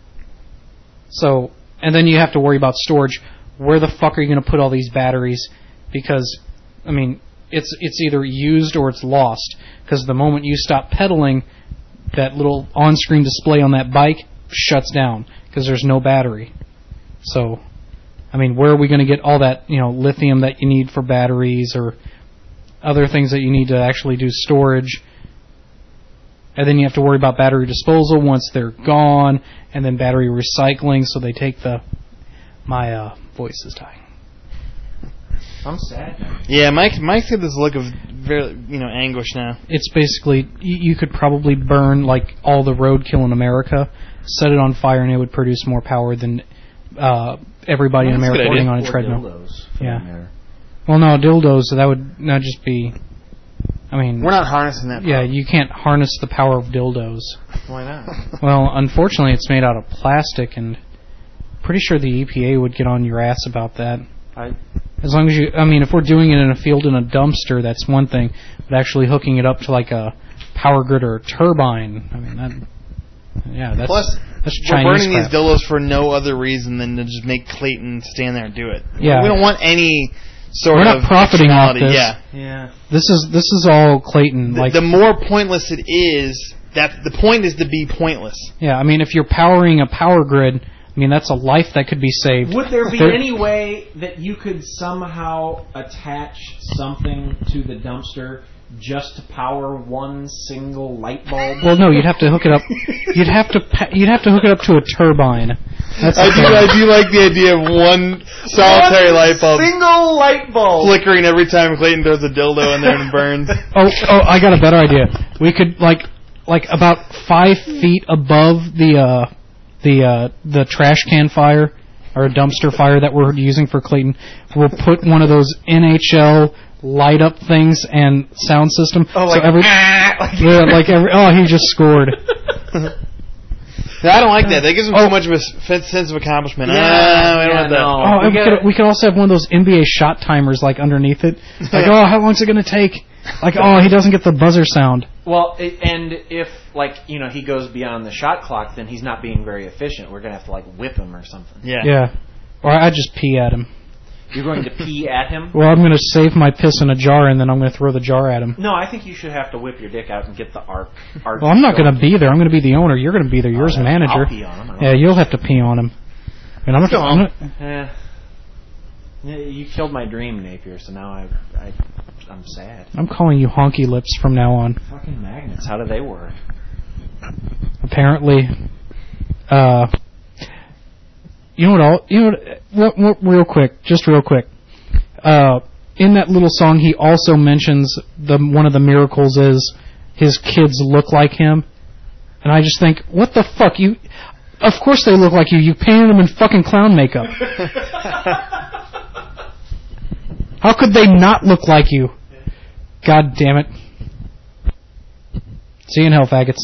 So, and then you have to worry about storage. Where the fuck are you going to put all these batteries? Because, I mean, it's it's either used or it's lost. Because the moment you stop pedaling, that little on-screen display on that bike shuts down because there's no battery. So, I mean, where are we going to get all that, you know, lithium that you need for batteries or other things that you need to actually do storage? and then you have to worry about battery disposal once they're gone, and then battery recycling. So they take the. My uh, voice is dying. I'm sad. Yeah, Mike. Mike's got this look of very, you know, anguish now. It's basically you, you could probably burn like all the roadkill in America, set it on fire, and it would produce more power than uh, everybody Well, in that's a America good putting idea. on a Or treadmill. dildos, for Yeah. that matter. Well, no, dildos. That would not just be. I mean, We're not harnessing that. yeah, you can't harness the power of dildos. Why not? Well, unfortunately, it's made out of plastic, and pretty sure the E P A would get on your ass about that. I, As long as you, I mean, if we're doing it in a field in a dumpster, that's one thing. But actually hooking it up to like a power grid or a turbine, I mean, that, yeah, that's Plus, that's we're Chinese burning crap. these dildos for no other reason than to just make Clayton stand there and do it. Yeah. We don't want any sort We're of not profiting off externality. this. Yeah. yeah. This is this is all Clayton. The, Like, the more pointless it is, that the point is to be pointless. yeah, I mean, if you're powering a power grid, I mean, that's a life that could be saved. Would there be There- any way that you could somehow attach something to the dumpster just to power one single light bulb? Well, no, you'd have to hook it up. You'd have to pa- you'd have to hook it up to a turbine. That's I the do, thing. I do like the idea of one solitary One light bulb single light bulb. flickering every time Clayton throws a dildo in there and it burns. Oh, oh, I got a better idea. We could like, like about five feet above the uh, the uh, the trash can fire or dumpster fire that we're using for Clayton. We'll put one of those N H L light up things and sound system. Oh, like, so every, ah, like, yeah, like every. Oh, he just scored. No, I don't like that. That gives him too much of a s- sense of accomplishment. Yeah, ah, I don't yeah, want that. no. Oh, we we, gotta- could, we could also have one of those N B A shot timers like underneath it. Like, oh, how long's it gonna take? Like, oh, he doesn't get the buzzer sound. Well, it, and if, like, you know, he goes beyond the shot clock, then he's not being very efficient. We're going to have to, like, whip him or something. Yeah. Yeah. Or I just pee at him. You're going to pee at him? Well, I'm going to save my piss in a jar, and then I'm going to throw the jar at him. No, I think you should have to whip your dick out and get the arc. arc Well, I'm not going to going. be there. I'm going to be the owner. You're going to be there. You're his Oh, manager. I'll pee on him. I don't Yeah, know. you'll have to pee on him. And I'm not. Go I'm on. not Eh. Yeah, you killed my dream, Napier, so now I, I, I'm sad. I'm calling you honky lips from now on. Fucking magnets, how do they work? Apparently, uh, you know what? All you know what, what, what? Real quick, just real quick. Uh, in that little song, he also mentions the one of the miracles is his kids look like him, and I just think, what the fuck? You, of course they look like you. You painted them in fucking clown makeup. How could they not look like you? God damn it. See you in hell, faggots.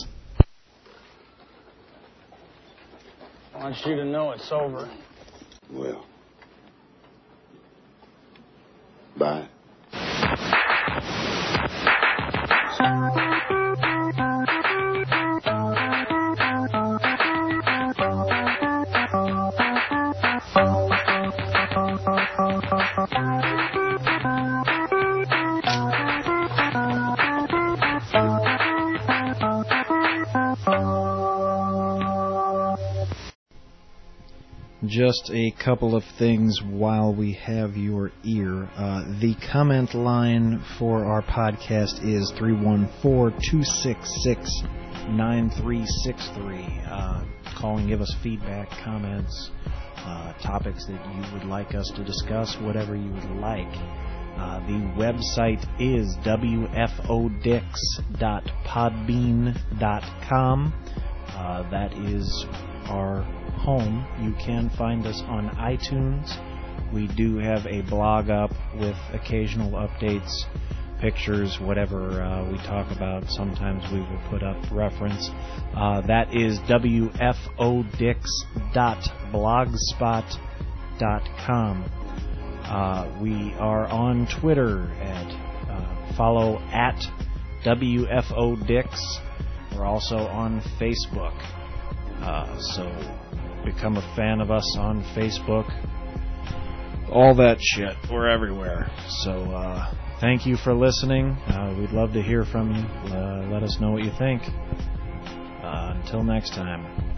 I want you to know it's over. Well. Bye. Just a couple of things while we have your ear. Uh, the comment line for our podcast is three one four, two six six, nine three six three. Uh, call and give us feedback, comments, uh, topics that you would like us to discuss, whatever you would like. Uh, the website is w f o dix dot podbean dot com. Uh, that is our home. You can find us on iTunes. We do have a blog up with occasional updates, pictures, whatever uh, we talk about. Sometimes we will put up reference. Uh, that is w f o dix dot blogspot dot com. Uh, we are on Twitter at uh, follow at W F O Dix. We're also on Facebook. Uh, so become a fan of us on Facebook. All that shit. We're everywhere. So uh, thank you for listening. Uh, we'd love to hear from you. Uh, let us know what you think. Uh, until next time.